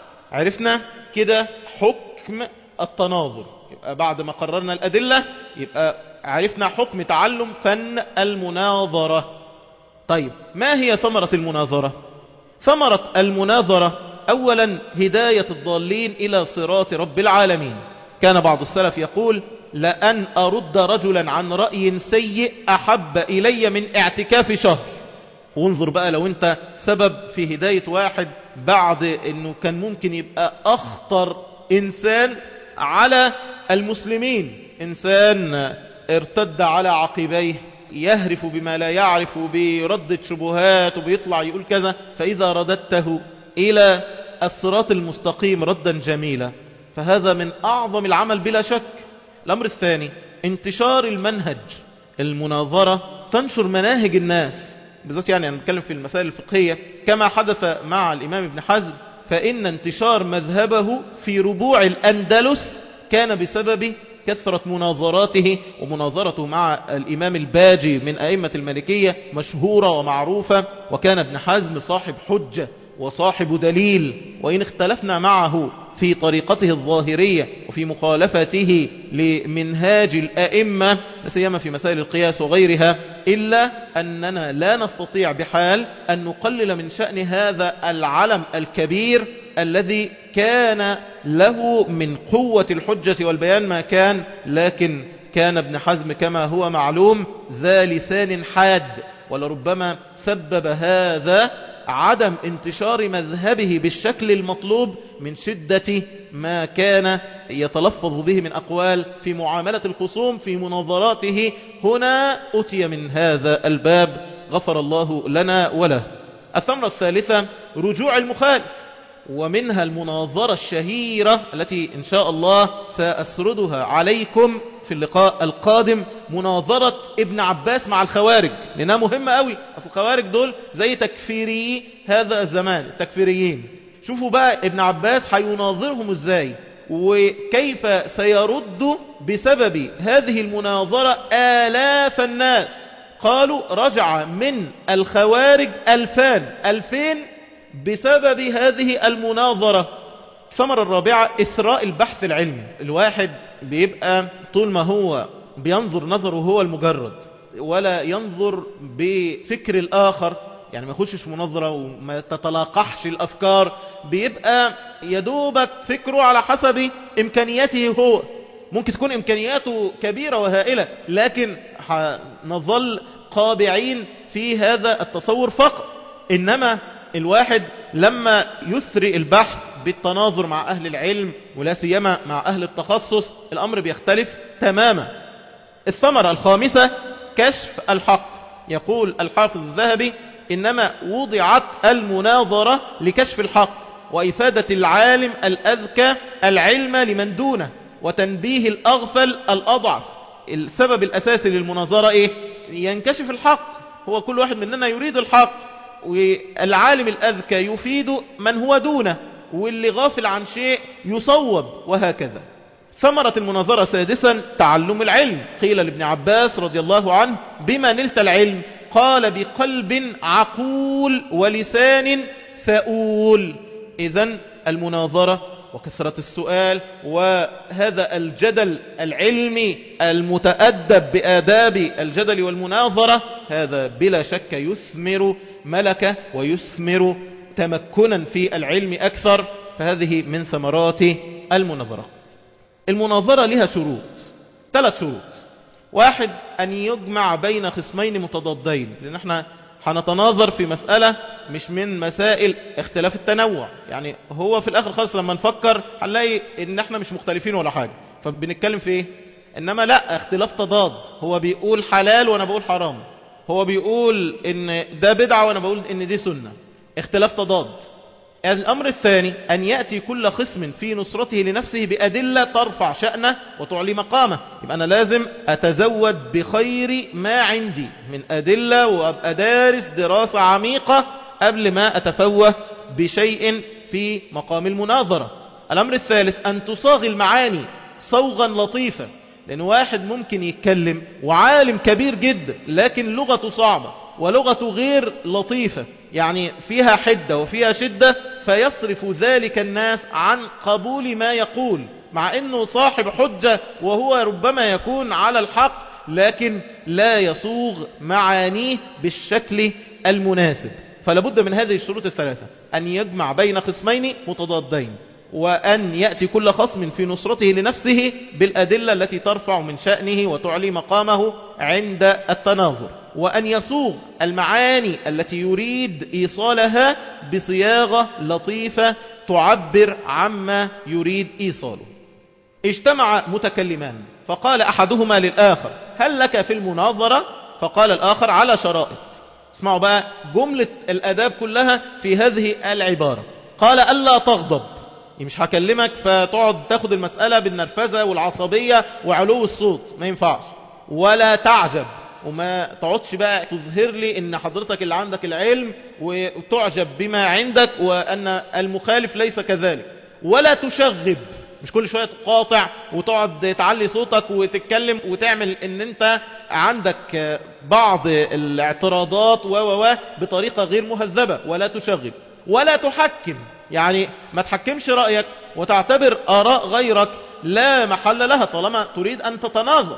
عرفنا كده حكم التناظر. يبقى بعد ما قررنا الأدلة يبقى عرفنا حكم تعلم فن المناظرة. طيب ما هي ثمرة المناظرة؟ ثمرة المناظرة أولا هداية الضالين إلى صراط رب العالمين. كان بعض السلف يقول لأن أرد رجلا عن رأي سيء أحب إلي من اعتكاف شهر. وانظر بقى لو انت سبب في هداية واحد بعد انه كان ممكن يبقى اخطر انسان على المسلمين، انسان ارتد على عقبيه يهرف بما لا يعرف وبيردد شبهات وبيطلع يقول كذا، فإذا رددته إلى الصراط المستقيم ردا جميلا فهذا من أعظم العمل بلا شك. الأمر الثاني انتشار المنهج. المناظرة تنشر مناهج الناس بالذات، يعني أنا بتكلم في المسائل الفقهية كما حدث مع الإمام ابن حزم، فإن انتشار مذهبه في ربوع الأندلس كان بسبب كثرة مناظراته، ومناظرته مع الإمام الباجي من أئمة المالكية مشهورة ومعروفة. وكان ابن حزم صاحب حجة وصاحب دليل، وإن اختلفنا معه في طريقته الظاهرية وفي مخالفته لمنهاج الأئمة سيما في مسائل القياس وغيرها، إلا أننا لا نستطيع بحال أن نقلل من شأن هذا العلم الكبير الذي كان له من قوة الحجة والبيان ما كان. لكن كان ابن حزم كما هو معلوم ذا لسان حاد، ولربما سبب هذا عدم انتشار مذهبه بالشكل المطلوب من شدة ما كان يتلفظ به من أقوال في معاملة الخصوم في مناظراته. هنا أتي من هذا الباب، غفر الله لنا وله. الثمرة الثالثة رجوع المخالف، ومنها المناظرة الشهيرة التي إن شاء الله سأسردها عليكم في اللقاء القادم، مناظرة ابن عباس مع الخوارج، لأنها مهمة قوي. أصل الخوارج دول زي تكفيري هذا الزمان، التكفيريين. شوفوا بقى ابن عباس هيناظرهم ازاي وكيف سيرد بسبب هذه المناظرة آلاف الناس. قالوا رجع من الخوارج ألفان ألفين بسبب هذه المناظرة. الثمرة الرابعة إثراء البحث العلمي. الواحد بيبقى طول ما هو بينظر نظره هو المجرد ولا ينظر بفكر الآخر، يعني ما يخشش مناظرة وما تتلاقحش الأفكار، بيبقى يدوبك فكره على حسب إمكانياته هو. ممكن تكون إمكانياته كبيرة وهائلة لكن نظل قابعين في هذا التصور فقط. إنما الواحد لما يثري البحث بالتناظر مع أهل العلم ولا سيما مع أهل التخصص الأمر بيختلف تماما. الثمرة الخامسة كشف الحق. يقول الحافظ الذهبي إنما وضعت المناظرة لكشف الحق وإفادة العالم الأذكى العلم لمن دونه وتنبيه الأغفل الأضعف. السبب الأساسي للمناظرة إيه؟ ينكشف الحق. هو كل واحد مننا يريد الحق، والعالم الأذكى يفيد من هو دونه، واللي غافل عن شيء يصوب، وهكذا. ثمرة المناظرة سادسا تعلم العلم. قيل لابن عباس رضي الله عنه بما نلت العلم؟ قال بقلب عقول ولسان سؤول. إذن المناظرة وكثرة السؤال وهذا الجدل العلمي المتأدب بآداب الجدل والمناظرة هذا بلا شك يثمر ملكة ويثمر تمكنا في العلم أكثر. فهذه من ثمرات المناظرة. المناظرة لها شروط، ثلاث شروط. واحد أن يجمع بين خصمين متضادين، لأن احنا هنتناظر في مسألة مش من مسائل اختلاف التنوع. يعني هو في الآخر خالص لما نفكر هنلاقي ان احنا مش مختلفين ولا حاجة، فبنتكلم في ايه؟ إنما لا، اختلاف تضاد، هو بيقول حلال وأنا بقول حرام، هو بيقول إن ده بدعة وأنا بقول إن دي سنة، اختلاف تضاد. الأمر الثاني أن يأتي كل خصم في نصرته لنفسه بأدلة ترفع شأنه وتعلي مقامه. يبقى أنا لازم أتزود بخير ما عندي من أدلة، وأبقى دارس دراسة عميقة قبل ما أتفوه بشيء في مقام المناظرة. الأمر الثالث أن تصاغ المعاني صوغا لطيفا، لأن واحد ممكن يتكلم وعالم كبير جدا لكن لغته صعبة ولغته غير لطيفة، يعني فيها حدة وفيها شدة، فيصرف ذلك الناس عن قبول ما يقول، مع أنه صاحب حجة وهو ربما يكون على الحق، لكن لا يصوغ معانيه بالشكل المناسب. فلابد من هذه الشروط الثلاثة: أن يجمع بين خصمين متضادين، وأن يأتي كل خصم في نصرته لنفسه بالأدلة التي ترفع من شأنه وتعلي مقامه عند التناظر، وأن يصوغ المعاني التي يريد إيصالها بصياغة لطيفة تعبر عما يريد إيصاله. اجتمع متكلمان فقال أحدهما للآخر: هل لك في المناظرة؟ فقال الآخر: على شرائط. اسمعوا بقى جملة الأداب كلها في هذه العبارة. قال: ألا تغضب، مش هكلمك فتقعد تاخد المسألة بالنرفزة والعصبية وعلو الصوت، ما ينفعش. ولا تعجب، وما تقعدش بقى تظهر لي ان حضرتك اللي عندك العلم وتعجب بما عندك وان المخالف ليس كذلك. ولا تشغب، مش كل شوية تقاطع وتقعد تعلي صوتك وتتكلم وتعمل ان انت عندك بعض الاعتراضات و و و بطريقة غير مهذبة. ولا تشغب. ولا تحكم، يعني ما تحكمش رأيك وتعتبر آراء غيرك لا محل لها طالما تريد أن تتناظر.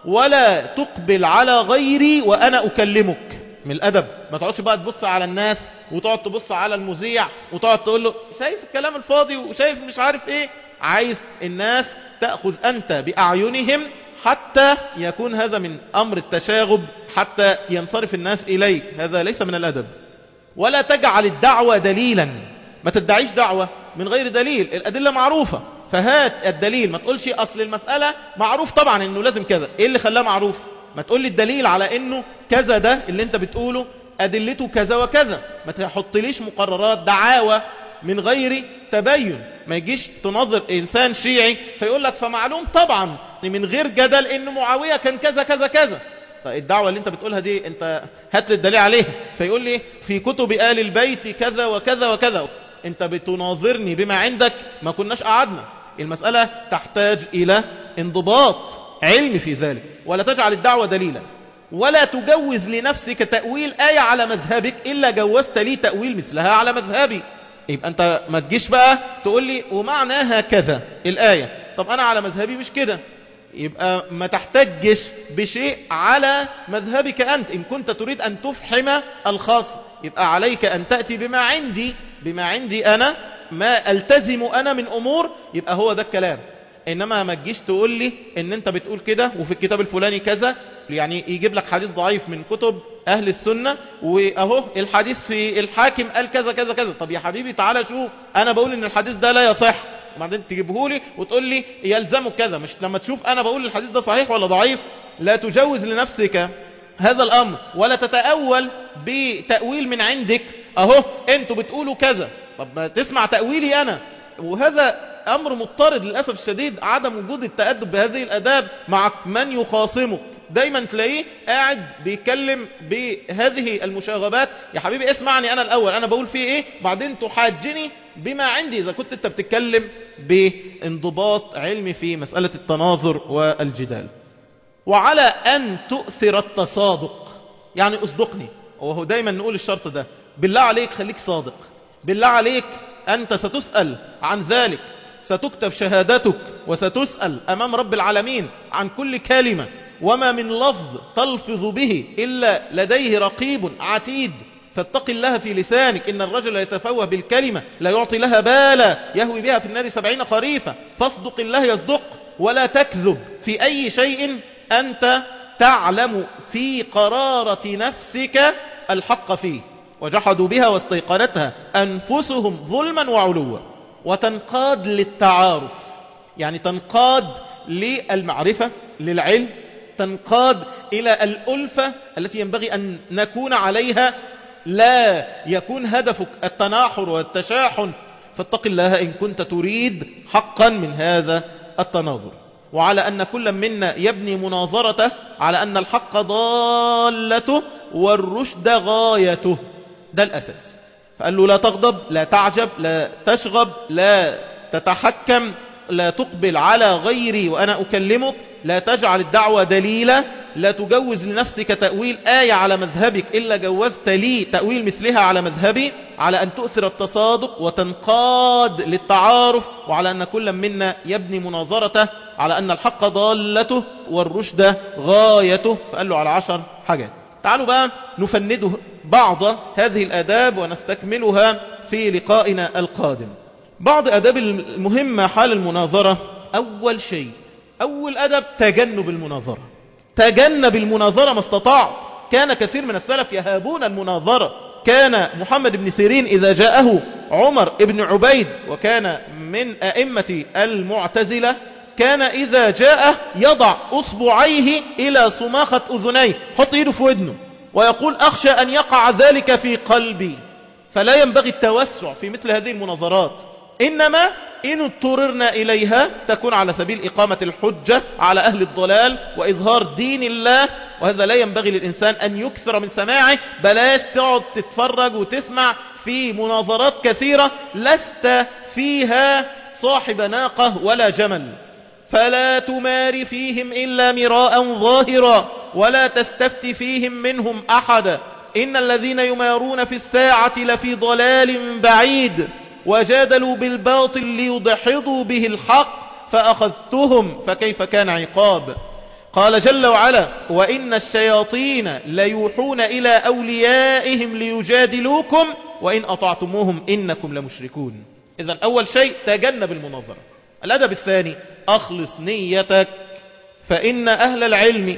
ولا تقبل على غيري وأنا أكلمك، من الأدب. ما تقعدش بقى تبص على الناس وتقعد تبص على المذيع وتقعد تقول له شايف الكلام الفاضي وشايف مش عارف ايه. عايز الناس تأخذ أنت بأعينهم حتى يكون هذا من أمر التشاغب، حتى ينصرف الناس إليك، هذا ليس من الأدب. ولا تجعل الدعوة دليلا، ما تدعيش دعوة من غير دليل، الأدلة معروفة، فهات الدليل. ما تقولش أصل المسألة معروف طبعا إنه لازم كذا، إيه اللي خلاه معروف؟ ما تقول لي الدليل على إنه كذا، ده اللي أنت بتقوله أدلته كذا وكذا. ما تحطليش مقررات دعاوى من غير تبين. ما يجيش تنظر إنسان شيعي فيقول لك فمعلوم طبعا من غير جدل إن معاوية كان كذا كذا كذا. الدعوة اللي انت بتقولها دي انت هات لي الدليل عليها. فيقول لي في كتب آل البيت كذا وكذا وكذا. انت بتناظرني بما عندك، ما كناش قعدنا. المسألة تحتاج الى انضباط علمي في ذلك. ولا تجعل الدعوة دليلا. ولا تجوز لنفسك تأويل آية على مذهبك إلا جوزت لي تأويل مثلها على مذهبي. يبقى انت ما تجيش بقى تقول لي ومعناها كذا الآية، طب انا على مذهبي مش كده. يبقى ما تحتجش بشيء على مذهبك أنت. إن كنت تريد أن تفحم الخاص يبقى عليك أن تأتي بما عندي، بما عندي أنا، ما ألتزم أنا من أمور، يبقى هو ده الكلام. إنما ما تجيش تقول لي إن أنت بتقول كده وفي الكتاب الفلاني كذا، يعني يجيب لك حديث ضعيف من كتب أهل السنة وأهو الحديث في الحاكم قال كذا كذا كذا. طب يا حبيبي تعالى شوف، أنا بقول إن الحديث ده لا يصح، وبعدين تجيبه لي وتقول لي يلزمك كذا. مش لما تشوف انا بقول الحديث ده صحيح ولا ضعيف. لا تجوز لنفسك هذا الامر، ولا تتأول بتأويل من عندك. اهو انتوا بتقولوا كذا، طب ما تسمع تأويلي انا. وهذا امر مضطرد للأسف الشديد، عدم وجود التأدب بهذه الاداب مع من يخاصمك. دايما تلاقيه قاعد بيتكلم بهذه المشاغبات. يا حبيبي اسمعني انا الاول، انا بقول فيه ايه، بعدين تحاجني بما عندي اذا كنت انت بتتكلم بانضباط علمي في مسألة التناظر والجدال. وعلى ان تؤثر التصادق، يعني اصدقني. وهو دايما نقول الشرط ده، بالله عليك خليك صادق، بالله عليك انت ستسأل عن ذلك، ستكتب شهادتك وستسأل امام رب العالمين عن كل كلمة. وما من لفظ تلفظ به إلا لديه رقيب عتيد، فاتق الله في لسانك. إن الرجل يتفوه بالكلمة لا يعطي لها بالا يهوي بها في النار سبعين خريفا. فاصدق الله يصدق، ولا تكذب في أي شيء أنت تعلم في قرارة نفسك الحق فيه. وجحدوا بها واستيقنتها أنفسهم ظلما وعلوا. وتنقاد للتعارف، يعني تنقاد للمعرفة للعلم، تنقاد إلى الألفة التي ينبغي أن نكون عليها، لا يكون هدفك التناحر والتشاحن، فاتق الله إن كنت تريد حقا من هذا التناظر. وعلى أن كل منا يبني مناظرته على أن الحق ضالته والرشد غايته، ده الأساس. فقال له لا تغضب، لا تعجب، لا تشغب، لا تتحكم، لا تقبل على غيري وأنا أكلمك، لا تجعل الدعوة دليلة، لا تجوز لنفسك تأويل آية على مذهبك إلا جوزت لي تأويل مثلها على مذهبي، على أن تؤثر التصادق وتنقاد للتعارف، وعلى أن كل منا يبني مناظرته على أن الحق ضالته والرشد غايته. فقال له على عشر حاجات. تعالوا بقى نفنده بعض هذه الآداب ونستكملها في لقائنا القادم. بعض آداب المهمة حال المناظرة. أول شيء، أول أدب تجنب المناظرة. تجنب المناظرة ما استطاع. كان كثير من السلف يهابون المناظرة. كان محمد بن سيرين إذا جاءه عمر بن عبيد وكان من أئمة المعتزلة، كان إذا جاءه يضع أصبعيه إلى صماخة أذنيه، حط يده في ودنه ويقول أخشى أن يقع ذلك في قلبي. فلا ينبغي التوسع في مثل هذه المناظرات، إنما إن اضطررنا إليها تكون على سبيل إقامة الحجة على أهل الضلال وإظهار دين الله، وهذا لا ينبغي للإنسان أن يكثر من سماعه. بلاش تقعد تتفرج وتسمع في مناظرات كثيرة لست فيها صاحب ناقة ولا جمل. فلا تمار فيهم إلا مراء ظاهرا ولا تستفت فيهم منهم أحدا، إن الذين يمارون في الساعة لفي ضلال بعيد وجادلوا بالباطل ليدحضوا به الحق فأخذتهم فكيف كان عقاب. قال جل وعلا وإن الشياطين ليوحون إلى أوليائهم ليجادلوكم وإن أطعتموهم إنكم لمشركون. إذن أول شيء تجنب المناظرة. الأدب الثاني أخلص نيتك، فإن أهل العلم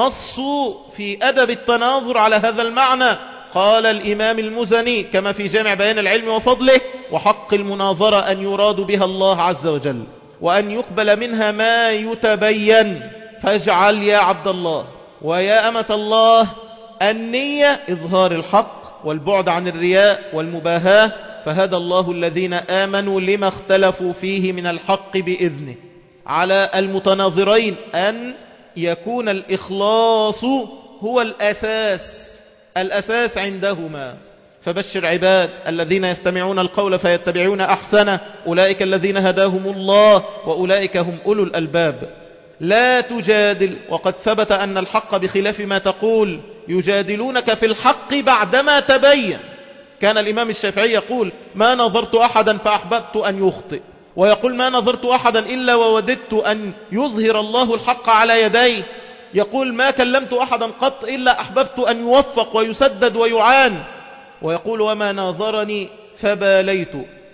نصوا في أدب التناظر على هذا المعنى. قال الإمام المزني كما في جامع بيان العلم وفضله وحق المناظرة أن يراد بها الله عز وجل وأن يقبل منها ما يتبين، فاجعل يا عبد الله ويا أمة الله النية إظهار الحق والبعد عن الرياء والمباهاة، فهدى الله الذين آمنوا لما اختلفوا فيه من الحق بإذنه. على المتناظرين أن يكون الإخلاص هو الأساس الأساس عندهما. فبشر عباد الذين يستمعون القول فيتبعون أحسنه أولئك الذين هداهم الله وأولئك هم أولو الألباب. لا تجادل، وقد ثبت أن الحق بخلاف ما تقول، يجادلونك في الحق بعدما تبين. كان الإمام الشافعي يقول ما نظرت أحدا فأحببت أن يخطئ، ويقول ما نظرت أحدا إلا ووددت أن يظهر الله الحق على يديه. يقول ما كلمت أحدا قط إلا أحببت أن يوفق ويسدد ويعان. ويقول وما ناظرني فباليت،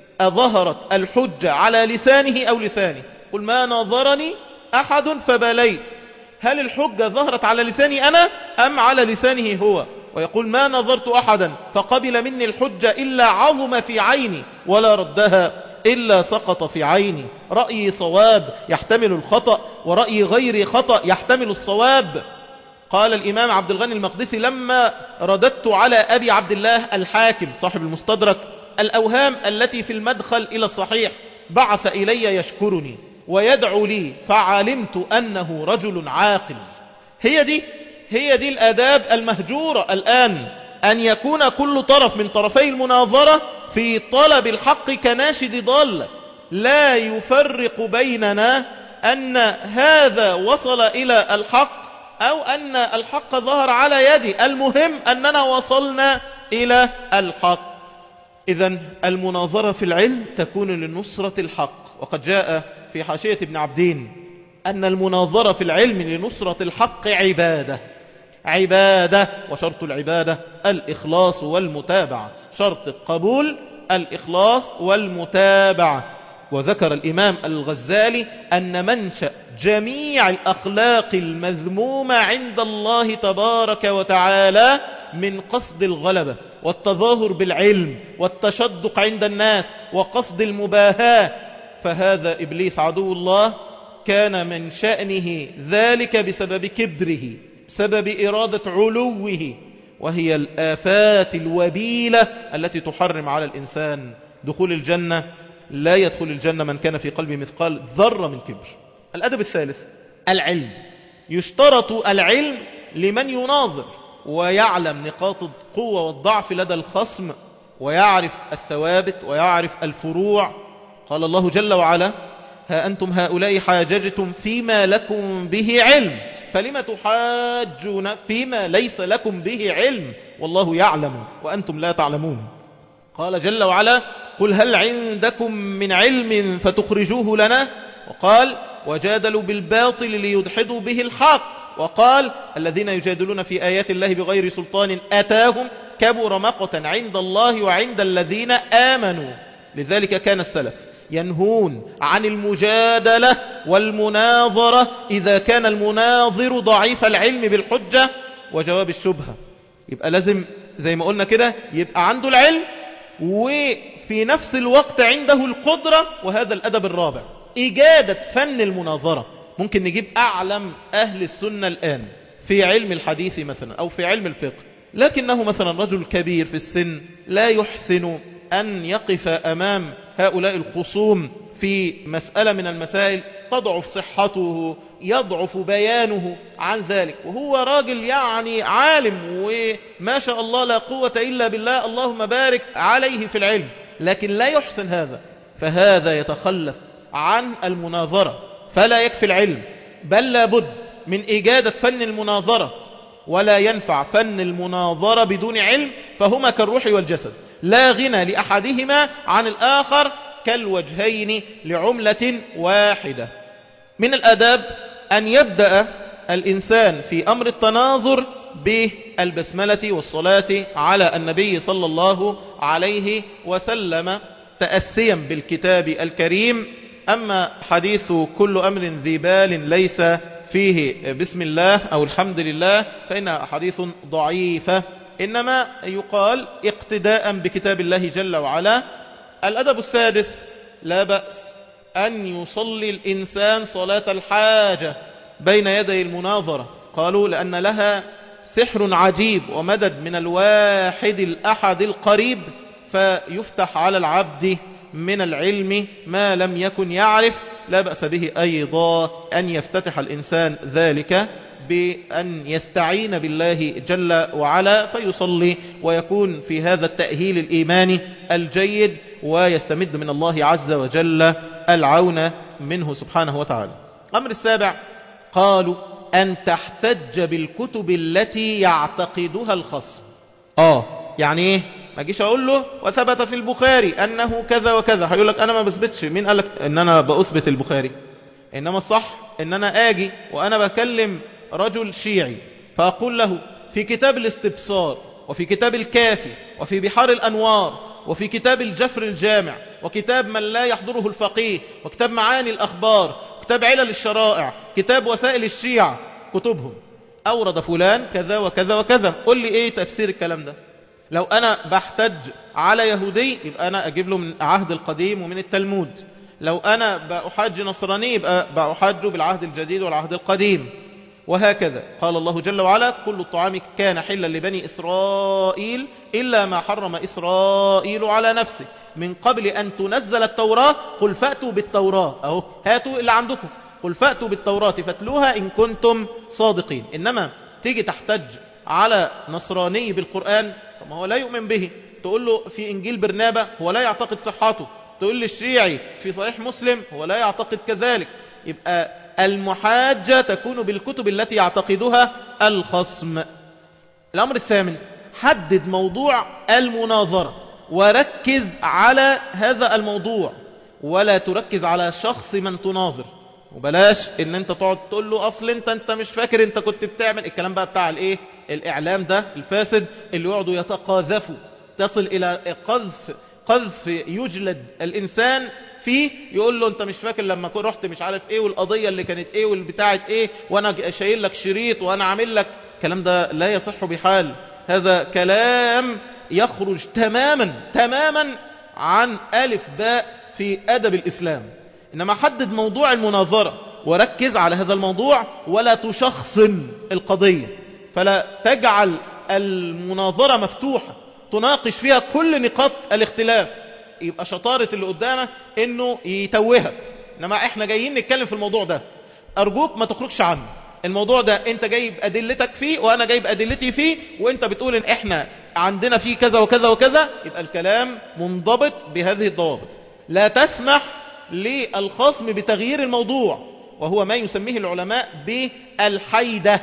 أظهرت الحجة على لسانه أو لسانه. قل ما ناظرني أحد فباليت، هل الحجة ظهرت على لساني أنا أم على لسانه هو؟ ويقول ما نظرت أحدا فقبل مني الحجة إلا عظم في عيني ولا ردها إلا سقط في عيني. رأيي صواب يحتمل الخطأ ورأي غيري خطأ يحتمل الصواب. قال الإمام عبد الغني المقدسي لما رددت على أبي عبد الله الحاكم صاحب المستدرك الأوهام التي في المدخل إلى الصحيح، بعث إلي يشكرني ويدعو لي فعلمت أنه رجل عاقل. هي دي هي دي الآداب المهجورة الآن، أن يكون كل طرف من طرفي المناظرة في طلب الحق كناشد ضال، لا يفرق بيننا أن هذا وصل إلى الحق أو أن الحق ظهر على يدي، المهم أننا وصلنا إلى الحق. إذن المناظرة في العلم تكون لنصرة الحق. وقد جاء في حاشية ابن عبدين أن المناظرة في العلم لنصرة الحق عبادة عبادة وشرط العبادة الإخلاص والمتابعة، شرط القبول الإخلاص والمتابعة. وذكر الإمام الغزالي أن منشأ جميع الأخلاق المذمومة عند الله تبارك وتعالى من قصد الغلبة والتظاهر بالعلم والتشدق عند الناس وقصد المباهاة، فهذا إبليس عدو الله كان من شأنه ذلك بسبب كبره، بسبب إرادة علوه، وهي الآفات الوبيلة التي تحرم على الإنسان دخول الجنة. لا يدخل الجنة من كان في قلبه مثقال ذرة من كبر. الأدب الثالث العلم. يشترط العلم لمن يناظر ويعلم نقاط القوة والضعف لدى الخصم، ويعرف الثوابت ويعرف الفروع. قال الله جل وعلا: ها أنتم هؤلاء حاججتم فيما لكم به علم فلم تحاجون فيما ليس لكم به علم والله يعلم وأنتم لا تعلمون. قال جل وعلا: قل هل عندكم من علم فتخرجوه لنا. وقال: وجادلوا بالباطل ليدحضوا به الحق. وقال: الذين يجادلون في آيات الله بغير سلطان أتاهم كبر مقتا عند الله وعند الذين آمنوا. لذلك كان السلف ينهون عن المجادلة والمناظرة إذا كان المناظر ضعيف العلم بالحجة وجواب الشبهة. يبقى لازم زي ما قلنا كده يبقى عنده العلم وفي نفس الوقت عنده القدرة. وهذا الأدب الرابع إجادة فن المناظرة. ممكن نجيب أعلم أهل السنة الآن في علم الحديث مثلا أو في علم الفقه، لكنه مثلا رجل كبير في السن لا يحسن أن يقف أمام هؤلاء الخصوم في مسألة من المسائل تضعف صحته، يضعف بيانه عن ذلك، وهو راجل يعني عالم وما شاء الله لا قوة إلا بالله، اللهم بارك عليه في العلم، لكن لا يحسن هذا، فهذا يتخلف عن المناظرة. فلا يكفي العلم، بل لابد من إجادة فن المناظرة، ولا ينفع فن المناظرة بدون علم، فهما كالروح والجسد لا غنى لأحدهما عن الآخر، كالوجهين لعملة واحدة. من الآداب أن يبدأ الإنسان في أمر التناظر بالبسملة والصلاة على النبي صلى الله عليه وسلم تأسيا بالكتاب الكريم. أما حديث كل أمر ذي بال ليس فيه بسم الله أو الحمد لله فإنها حديث ضعيفة، إنما يقال اقتداء بكتاب الله جل وعلا. الأدب السادس لا بأس أن يصلي الإنسان صلاة الحاجة بين يدي المناظرة. قالوا لأن لها سحر عجيب ومدد من الواحد الأحد القريب، فيفتح على العبد من العلم ما لم يكن يعرف. لا بأس به أيضا أن يفتتح الإنسان ذلك بأن يستعين بالله جل وعلا فيصلي، ويكون في هذا التأهيل الإيماني الجيد، ويستمد من الله عز وجل العون منه سبحانه وتعالى. الأمر السابع قالوا أن تحتج بالكتب التي يعتقدها الخصم. آه يعني إيه؟ ما جيش أقول له وثبت في البخاري أنه كذا وكذا، هيقول لك أنا ما بثبتش. مين قال لك أن أنا بأثبت البخاري؟ إنما الصح أن أنا آجي وأنا بكلم رجل شيعي فأقول له في كتاب الاستبصار وفي كتاب الكافي وفي بحار الأنوار وفي كتاب الجفر الجامع وكتاب من لا يحضره الفقيه وكتاب معاني الأخبار وكتاب علل الشرائع كتاب وسائل الشيعة كتبهم أورد فلان كذا وكذا وكذا، قل لي إيه تفسير الكلام ده؟ لو أنا بحتج على يهودي يبقى أنا أجيب له من عهد القديم ومن التلمود، لو أنا بأحاج نصراني يبقى بأحاجه بالعهد الجديد والعهد القديم، وهكذا. قال الله جل وعلا كل الطعام كان حلا لبني إسرائيل إلا ما حرم إسرائيل على نفسه من قبل أن تنزل التوراة قل فأتوا بالتوراة، أهو هاتوا اللي عندكم، قل فأتوا بالتوراة فاتلوها إن كنتم صادقين. إنما تيجي تحتج على نصراني بالقرآن، طب ما هو لا يؤمن به، تقول له في إنجيل برنابة هو لا يعتقد صحته، تقول لي الشيعي في صحيح مسلم هو لا يعتقد كذلك. يبقى المحاجة تكون بالكتب التي يعتقدها الخصم. الأمر الثامن حدد موضوع المناظرة وركز على هذا الموضوع، ولا تركز على شخص من تناظر، وبلاش ان انت تقعد تقول له اصل انت انت مش فاكر انت كنت بتعمل الكلام بقى بتاع الايه الاعلام ده الفاسد اللي يقعدوا يتقاذفوا تصل الى قذف قذف يجلد الانسان فيه، يقول له انت مش فاكر لما رحت مش عارف ايه والقضية اللي كانت ايه والبتاعة ايه وانا شايل لك شريط وانا عامل لك. الكلام ده لا يصح بحال، هذا كلام يخرج تماما تماما عن ألف باء في أدب الإسلام. إنما حدد موضوع المناظرة وركز على هذا الموضوع ولا تشخصن القضية، فلا تجعل المناظرة مفتوحة تناقش فيها كل نقاط الاختلاف. يبقى شطارة اللي قدامك انه يتوهك، انما احنا جايين نتكلم في الموضوع ده، ارجوك ما تخرجش عنه. الموضوع ده انت جايب ادلتك فيه وانا جايب ادلتي فيه، وانت بتقول ان احنا عندنا فيه كذا وكذا وكذا، يبقى الكلام منضبط بهذه الضوابط. لا تسمح للخصم بتغيير الموضوع، وهو ما يسميه العلماء بالحيدة،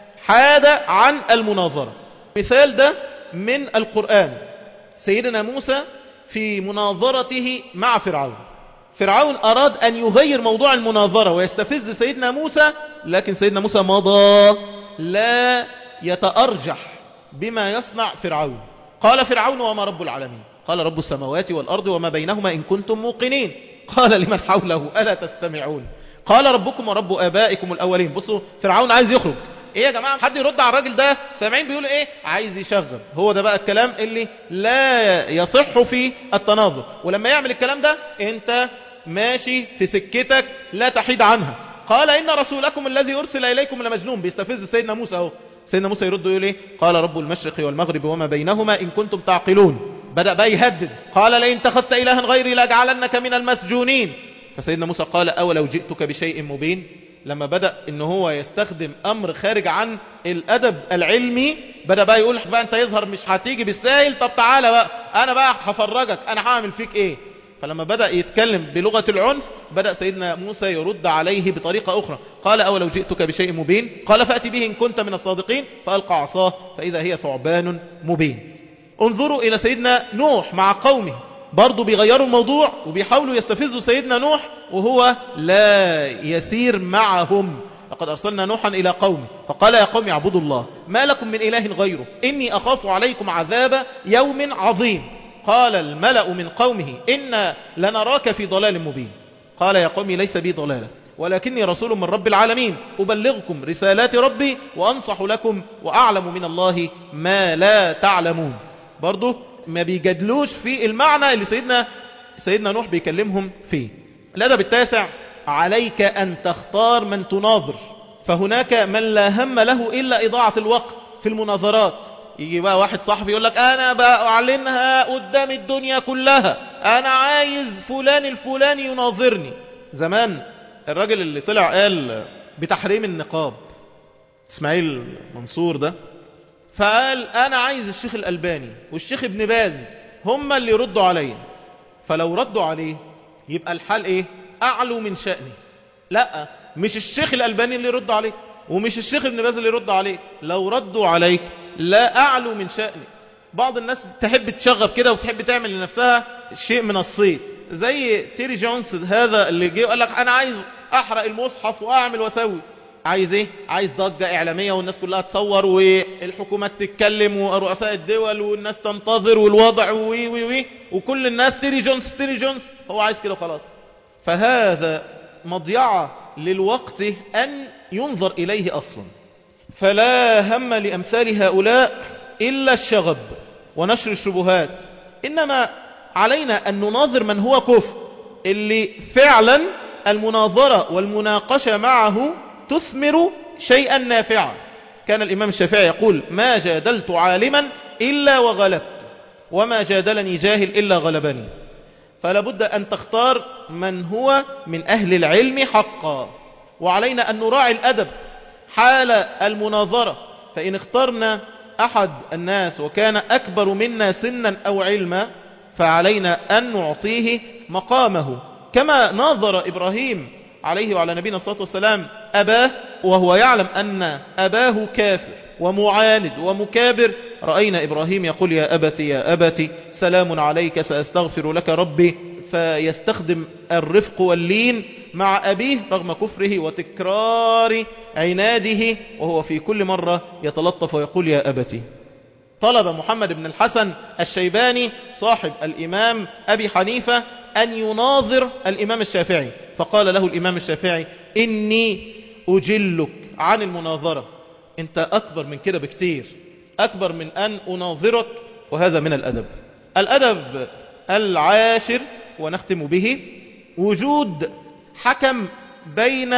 حاد عن المناظرة. مثال ده من القرآن، سيدنا موسى في مناظرته مع فرعون. فرعون أراد أن يغير موضوع المناظرة ويستفز سيدنا موسى، لكن سيدنا موسى مضى لا يتأرجح بما يصنع فرعون. قال فرعون وما رب العالمين؟ قال رب السماوات والأرض وما بينهما إن كنتم موقنين. قال لمن حوله ألا تستمعون؟ قال ربكم ورب آبائكم الأولين. بصوا فرعون عايز يخرج. ايه يا جماعة، حد يرد على الراجل ده؟ سامعين بيقول ايه؟ عايز يشغل. هو ده بقى الكلام اللي لا يصح في التناظر. ولما يعمل الكلام ده انت ماشي في سكتك لا تحيد عنها. قال إن رسولكم الذي أرسل إليكم لمجنون. بيستفز سيدنا موسى اهو. سيدنا موسى يرد يقول ايه؟ قال رب المشرق والمغرب وما بينهما إن كنتم تعقلون. بدأ بقى يهدد. قال لئن اتخذت إلها غيري لأجعلنك من المسجونين. فسيدنا موسى قال أولو جئتك بشيء مبين. لما بدأ ان هو يستخدم امر خارج عن الادب العلمي، بدأ بقى يقول بقى انت يظهر مش هتيجي بالسائل، طب تعالى بقى انا بقى هفرجك انا هعمل فيك ايه. فلما بدأ يتكلم بلغة العنف، بدأ سيدنا موسى يرد عليه بطريقة اخرى. قال اولو جئتك بشيء مبين؟ قال فأتي به ان كنت من الصادقين. فألقى عصاه فاذا هي ثعبان مبين. انظروا الى سيدنا نوح مع قومه، برضو بيغيروا الموضوع وبيحاولوا يستفزوا سيدنا نوح وهو لا يسير معهم. لقد أرسلنا نوحا إلى قومه فقال يا قوم اعبدوا الله ما لكم من إله غيره إني أخاف عليكم عذاب يوم عظيم. قال الملأ من قومه إنا لنراك في ضلال مبين. قال يا قوم ليس بي ضلالة ولكني رسول من رب العالمين أبلغكم رسالات ربي وأنصح لكم وأعلم من الله ما لا تعلمون. برضو ما بيجادلوش في المعنى اللي سيدنا سيدنا نوح بيكلمهم فيه. الأدب التاسع، عليك أن تختار من تناظر، فهناك من لا هم له إلا إضاعة الوقت في المناظرات. يجي بقى واحد صاحبي يقول لك أنا بأعلنها قدام الدنيا كلها، أنا عايز فلان الفلاني يناظرني. زمان الراجل اللي طلع قال بتحريم النقاب، اسماعيل منصور ده، فقال أنا عايز الشيخ الألباني والشيخ ابن باز هم اللي يردوا عليه. فلو ردوا عليه يبقى الحال ايه؟ أعلو من شأني. لا، مش الشيخ الألباني اللي يرد عليك ومش الشيخ ابن باز اللي يرد عليك. لو ردوا عليك لا أعلو من شأني. بعض الناس تحب تشغب كده وتحب تعمل لنفسها شيء من الصيد، زي تيري جونز هذا اللي جه وقال لك أنا عايز أحرق المصحف وأعمل وأسوي. عايز ايه؟ عايز ضجة اعلامية والناس كلها تصور والحكومات تتكلم ورؤساء الدول والناس تنتظر والوضع وي وي وي وكل الناس تيري جونز تيري جونز. هو عايز كده خلاص. فهذا مضيعة للوقت أن ينظر إليه أصلا. فلا هم لأمثال هؤلاء إلا الشغب ونشر الشبهات. إنما علينا أن نناظر من هو كفء، اللي فعلا المناظرة والمناقشة معه تثمر شيئا نافعا. كان الإمام الشافعي يقول ما جادلت عالما إلا وغلبت وما جادلني جاهل إلا غلبني. فلا بد أن تختار من هو من أهل العلم حقا. وعلينا أن نراعي الأدب حال المناظرة. فإن اخترنا أحد الناس وكان أكبر منا سنا أو علما فعلينا أن نعطيه مقامه، كما ناظر إبراهيم عليه وعلى نبينا الصلاة والسلام أباه وهو يعلم أن أباه كافر ومعاند ومكابر. رأينا إبراهيم يقول يا أبتي يا أبتي سلام عليك سأستغفر لك ربي، فيستخدم الرفق واللين مع أبيه رغم كفره وتكرار عناده، وهو في كل مرة يتلطف ويقول يا أبتي. طلب محمد بن الحسن الشيباني صاحب الإمام أبي حنيفة أن يناظر الإمام الشافعي، فقال له الإمام الشافعي إني أجلك عن المناظرة، أنت أكبر من كده بكتير، أكبر من أن أناظرك. وهذا من الأدب. الأدب العاشر ونختم به، وجود حكم بين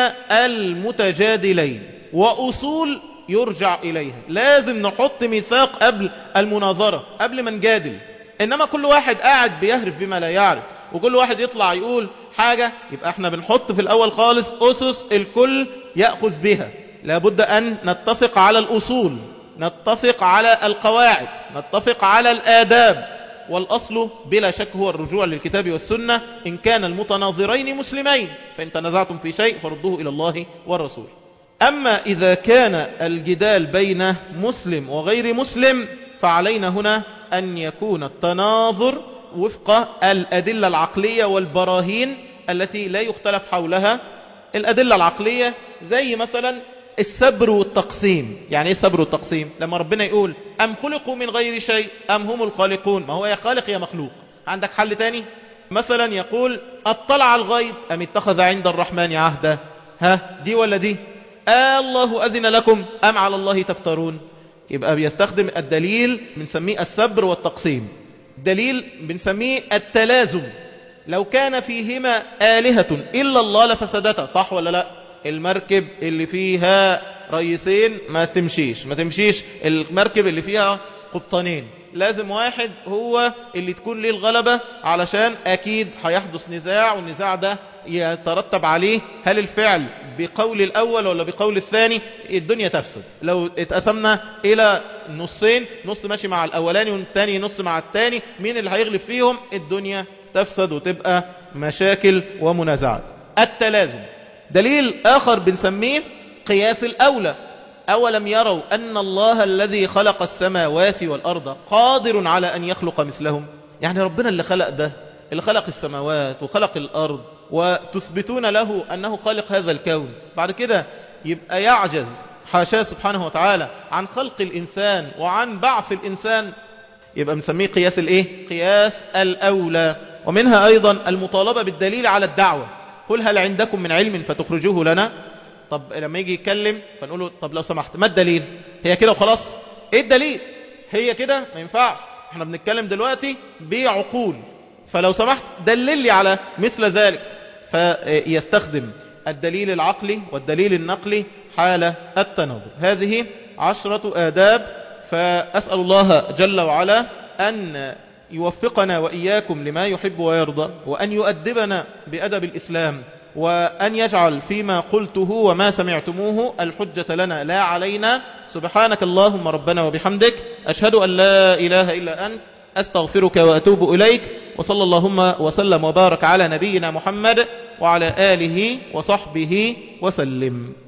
المتجادلين وأصول يرجع إليها. لازم نحط ميثاق قبل المناظرة، قبل ما نجادل. إنما كل واحد قاعد بيهرف بما لا يعرف، وكل واحد يطلع يقول حاجة، يبقى احنا بنحط في الأول خالص أسس الكل يأخذ بها. لابد أن نتفق على الأصول، نتفق على القواعد، نتفق على الآداب. والأصل بلا شك هو الرجوع للكتاب والسنة إن كان المتناظرين مسلمين، فإن تنازعتم في شيء فردوه إلى الله والرسول. أما إذا كان الجدال بين مسلم وغير مسلم فعلينا هنا أن يكون التناظر وفق الأدلة العقلية والبراهين التي لا يختلف حولها. الأدلة العقلية زي مثلا السبر والتقسيم. يعني ايه السبر والتقسيم؟ لما ربنا يقول أم خلقوا من غير شيء أم هم الخالقون، ما هو يا خالق يا مخلوق. عندك حل تاني؟ مثلا يقول اطلع الغيب أم اتخذ عند الرحمن عهدا. ها دي ولا دي؟ آه الله أذن لكم أم على الله تفترون. يبقى بيستخدم الدليل بنسميه السبر والتقسيم. دليل بنسميه التلازم. لو كان فيهما آلهة إلا الله لفسدتا، صح ولا لا؟ المركب اللي فيها رئيسين ما تمشيش، ما تمشيش المركب اللي فيها قبطانين. لازم واحد هو اللي تكون ليه الغلبة، علشان أكيد هيحدث نزاع، والنزاع ده يترتب عليه هل الفعل بقول الأول ولا بقول الثاني. الدنيا تفسد لو اتقسمنا إلى نصين، نص ماشي مع الأولاني والثاني نص مع الثاني، مين اللي هيغلب فيهم؟ الدنيا تفسد وتبقى مشاكل ومنازعات. التلازم. دليل آخر بنسميه قياس الأولى. أولم يروا أن الله الذي خلق السماوات والأرض قادر على أن يخلق مثلهم. يعني ربنا اللي خلق ده، اللي خلق السماوات وخلق الأرض، وتثبتون له أنه خالق هذا الكون، بعد كده يبقى يعجز حاشاه سبحانه وتعالى عن خلق الإنسان وعن بعث الإنسان. يبقى مسميه قياس الإيه؟ قياس الأولى. ومنها أيضا المطالبة بالدليل على الدعوة. قل هل عندكم من علم فتخرجوه لنا. طب لما يجي يتكلم فنقول له طب لو سمحت ما الدليل؟ هي كده وخلاص؟ ايه الدليل؟ هي كده ما ينفعش. احنا بنتكلم دلوقتي بعقول، فلو سمحت دلل لي على مثل ذلك. فيستخدم الدليل العقلي والدليل النقلي حال التناظر. هذه عشرة آداب. فأسأل الله جل وعلا أن يوفقنا وإياكم لما يحب ويرضى، وأن يؤدبنا بأدب الإسلام، وأن يجعل فيما قلته وما سمعتموه الحجة لنا لا علينا. سبحانك اللهم ربنا وبحمدك، أشهد أن لا إله إلا أنت، أستغفرك وأتوب إليك. وصلى اللهم وسلم وبارك على نبينا محمد وعلى آله وصحبه وسلم.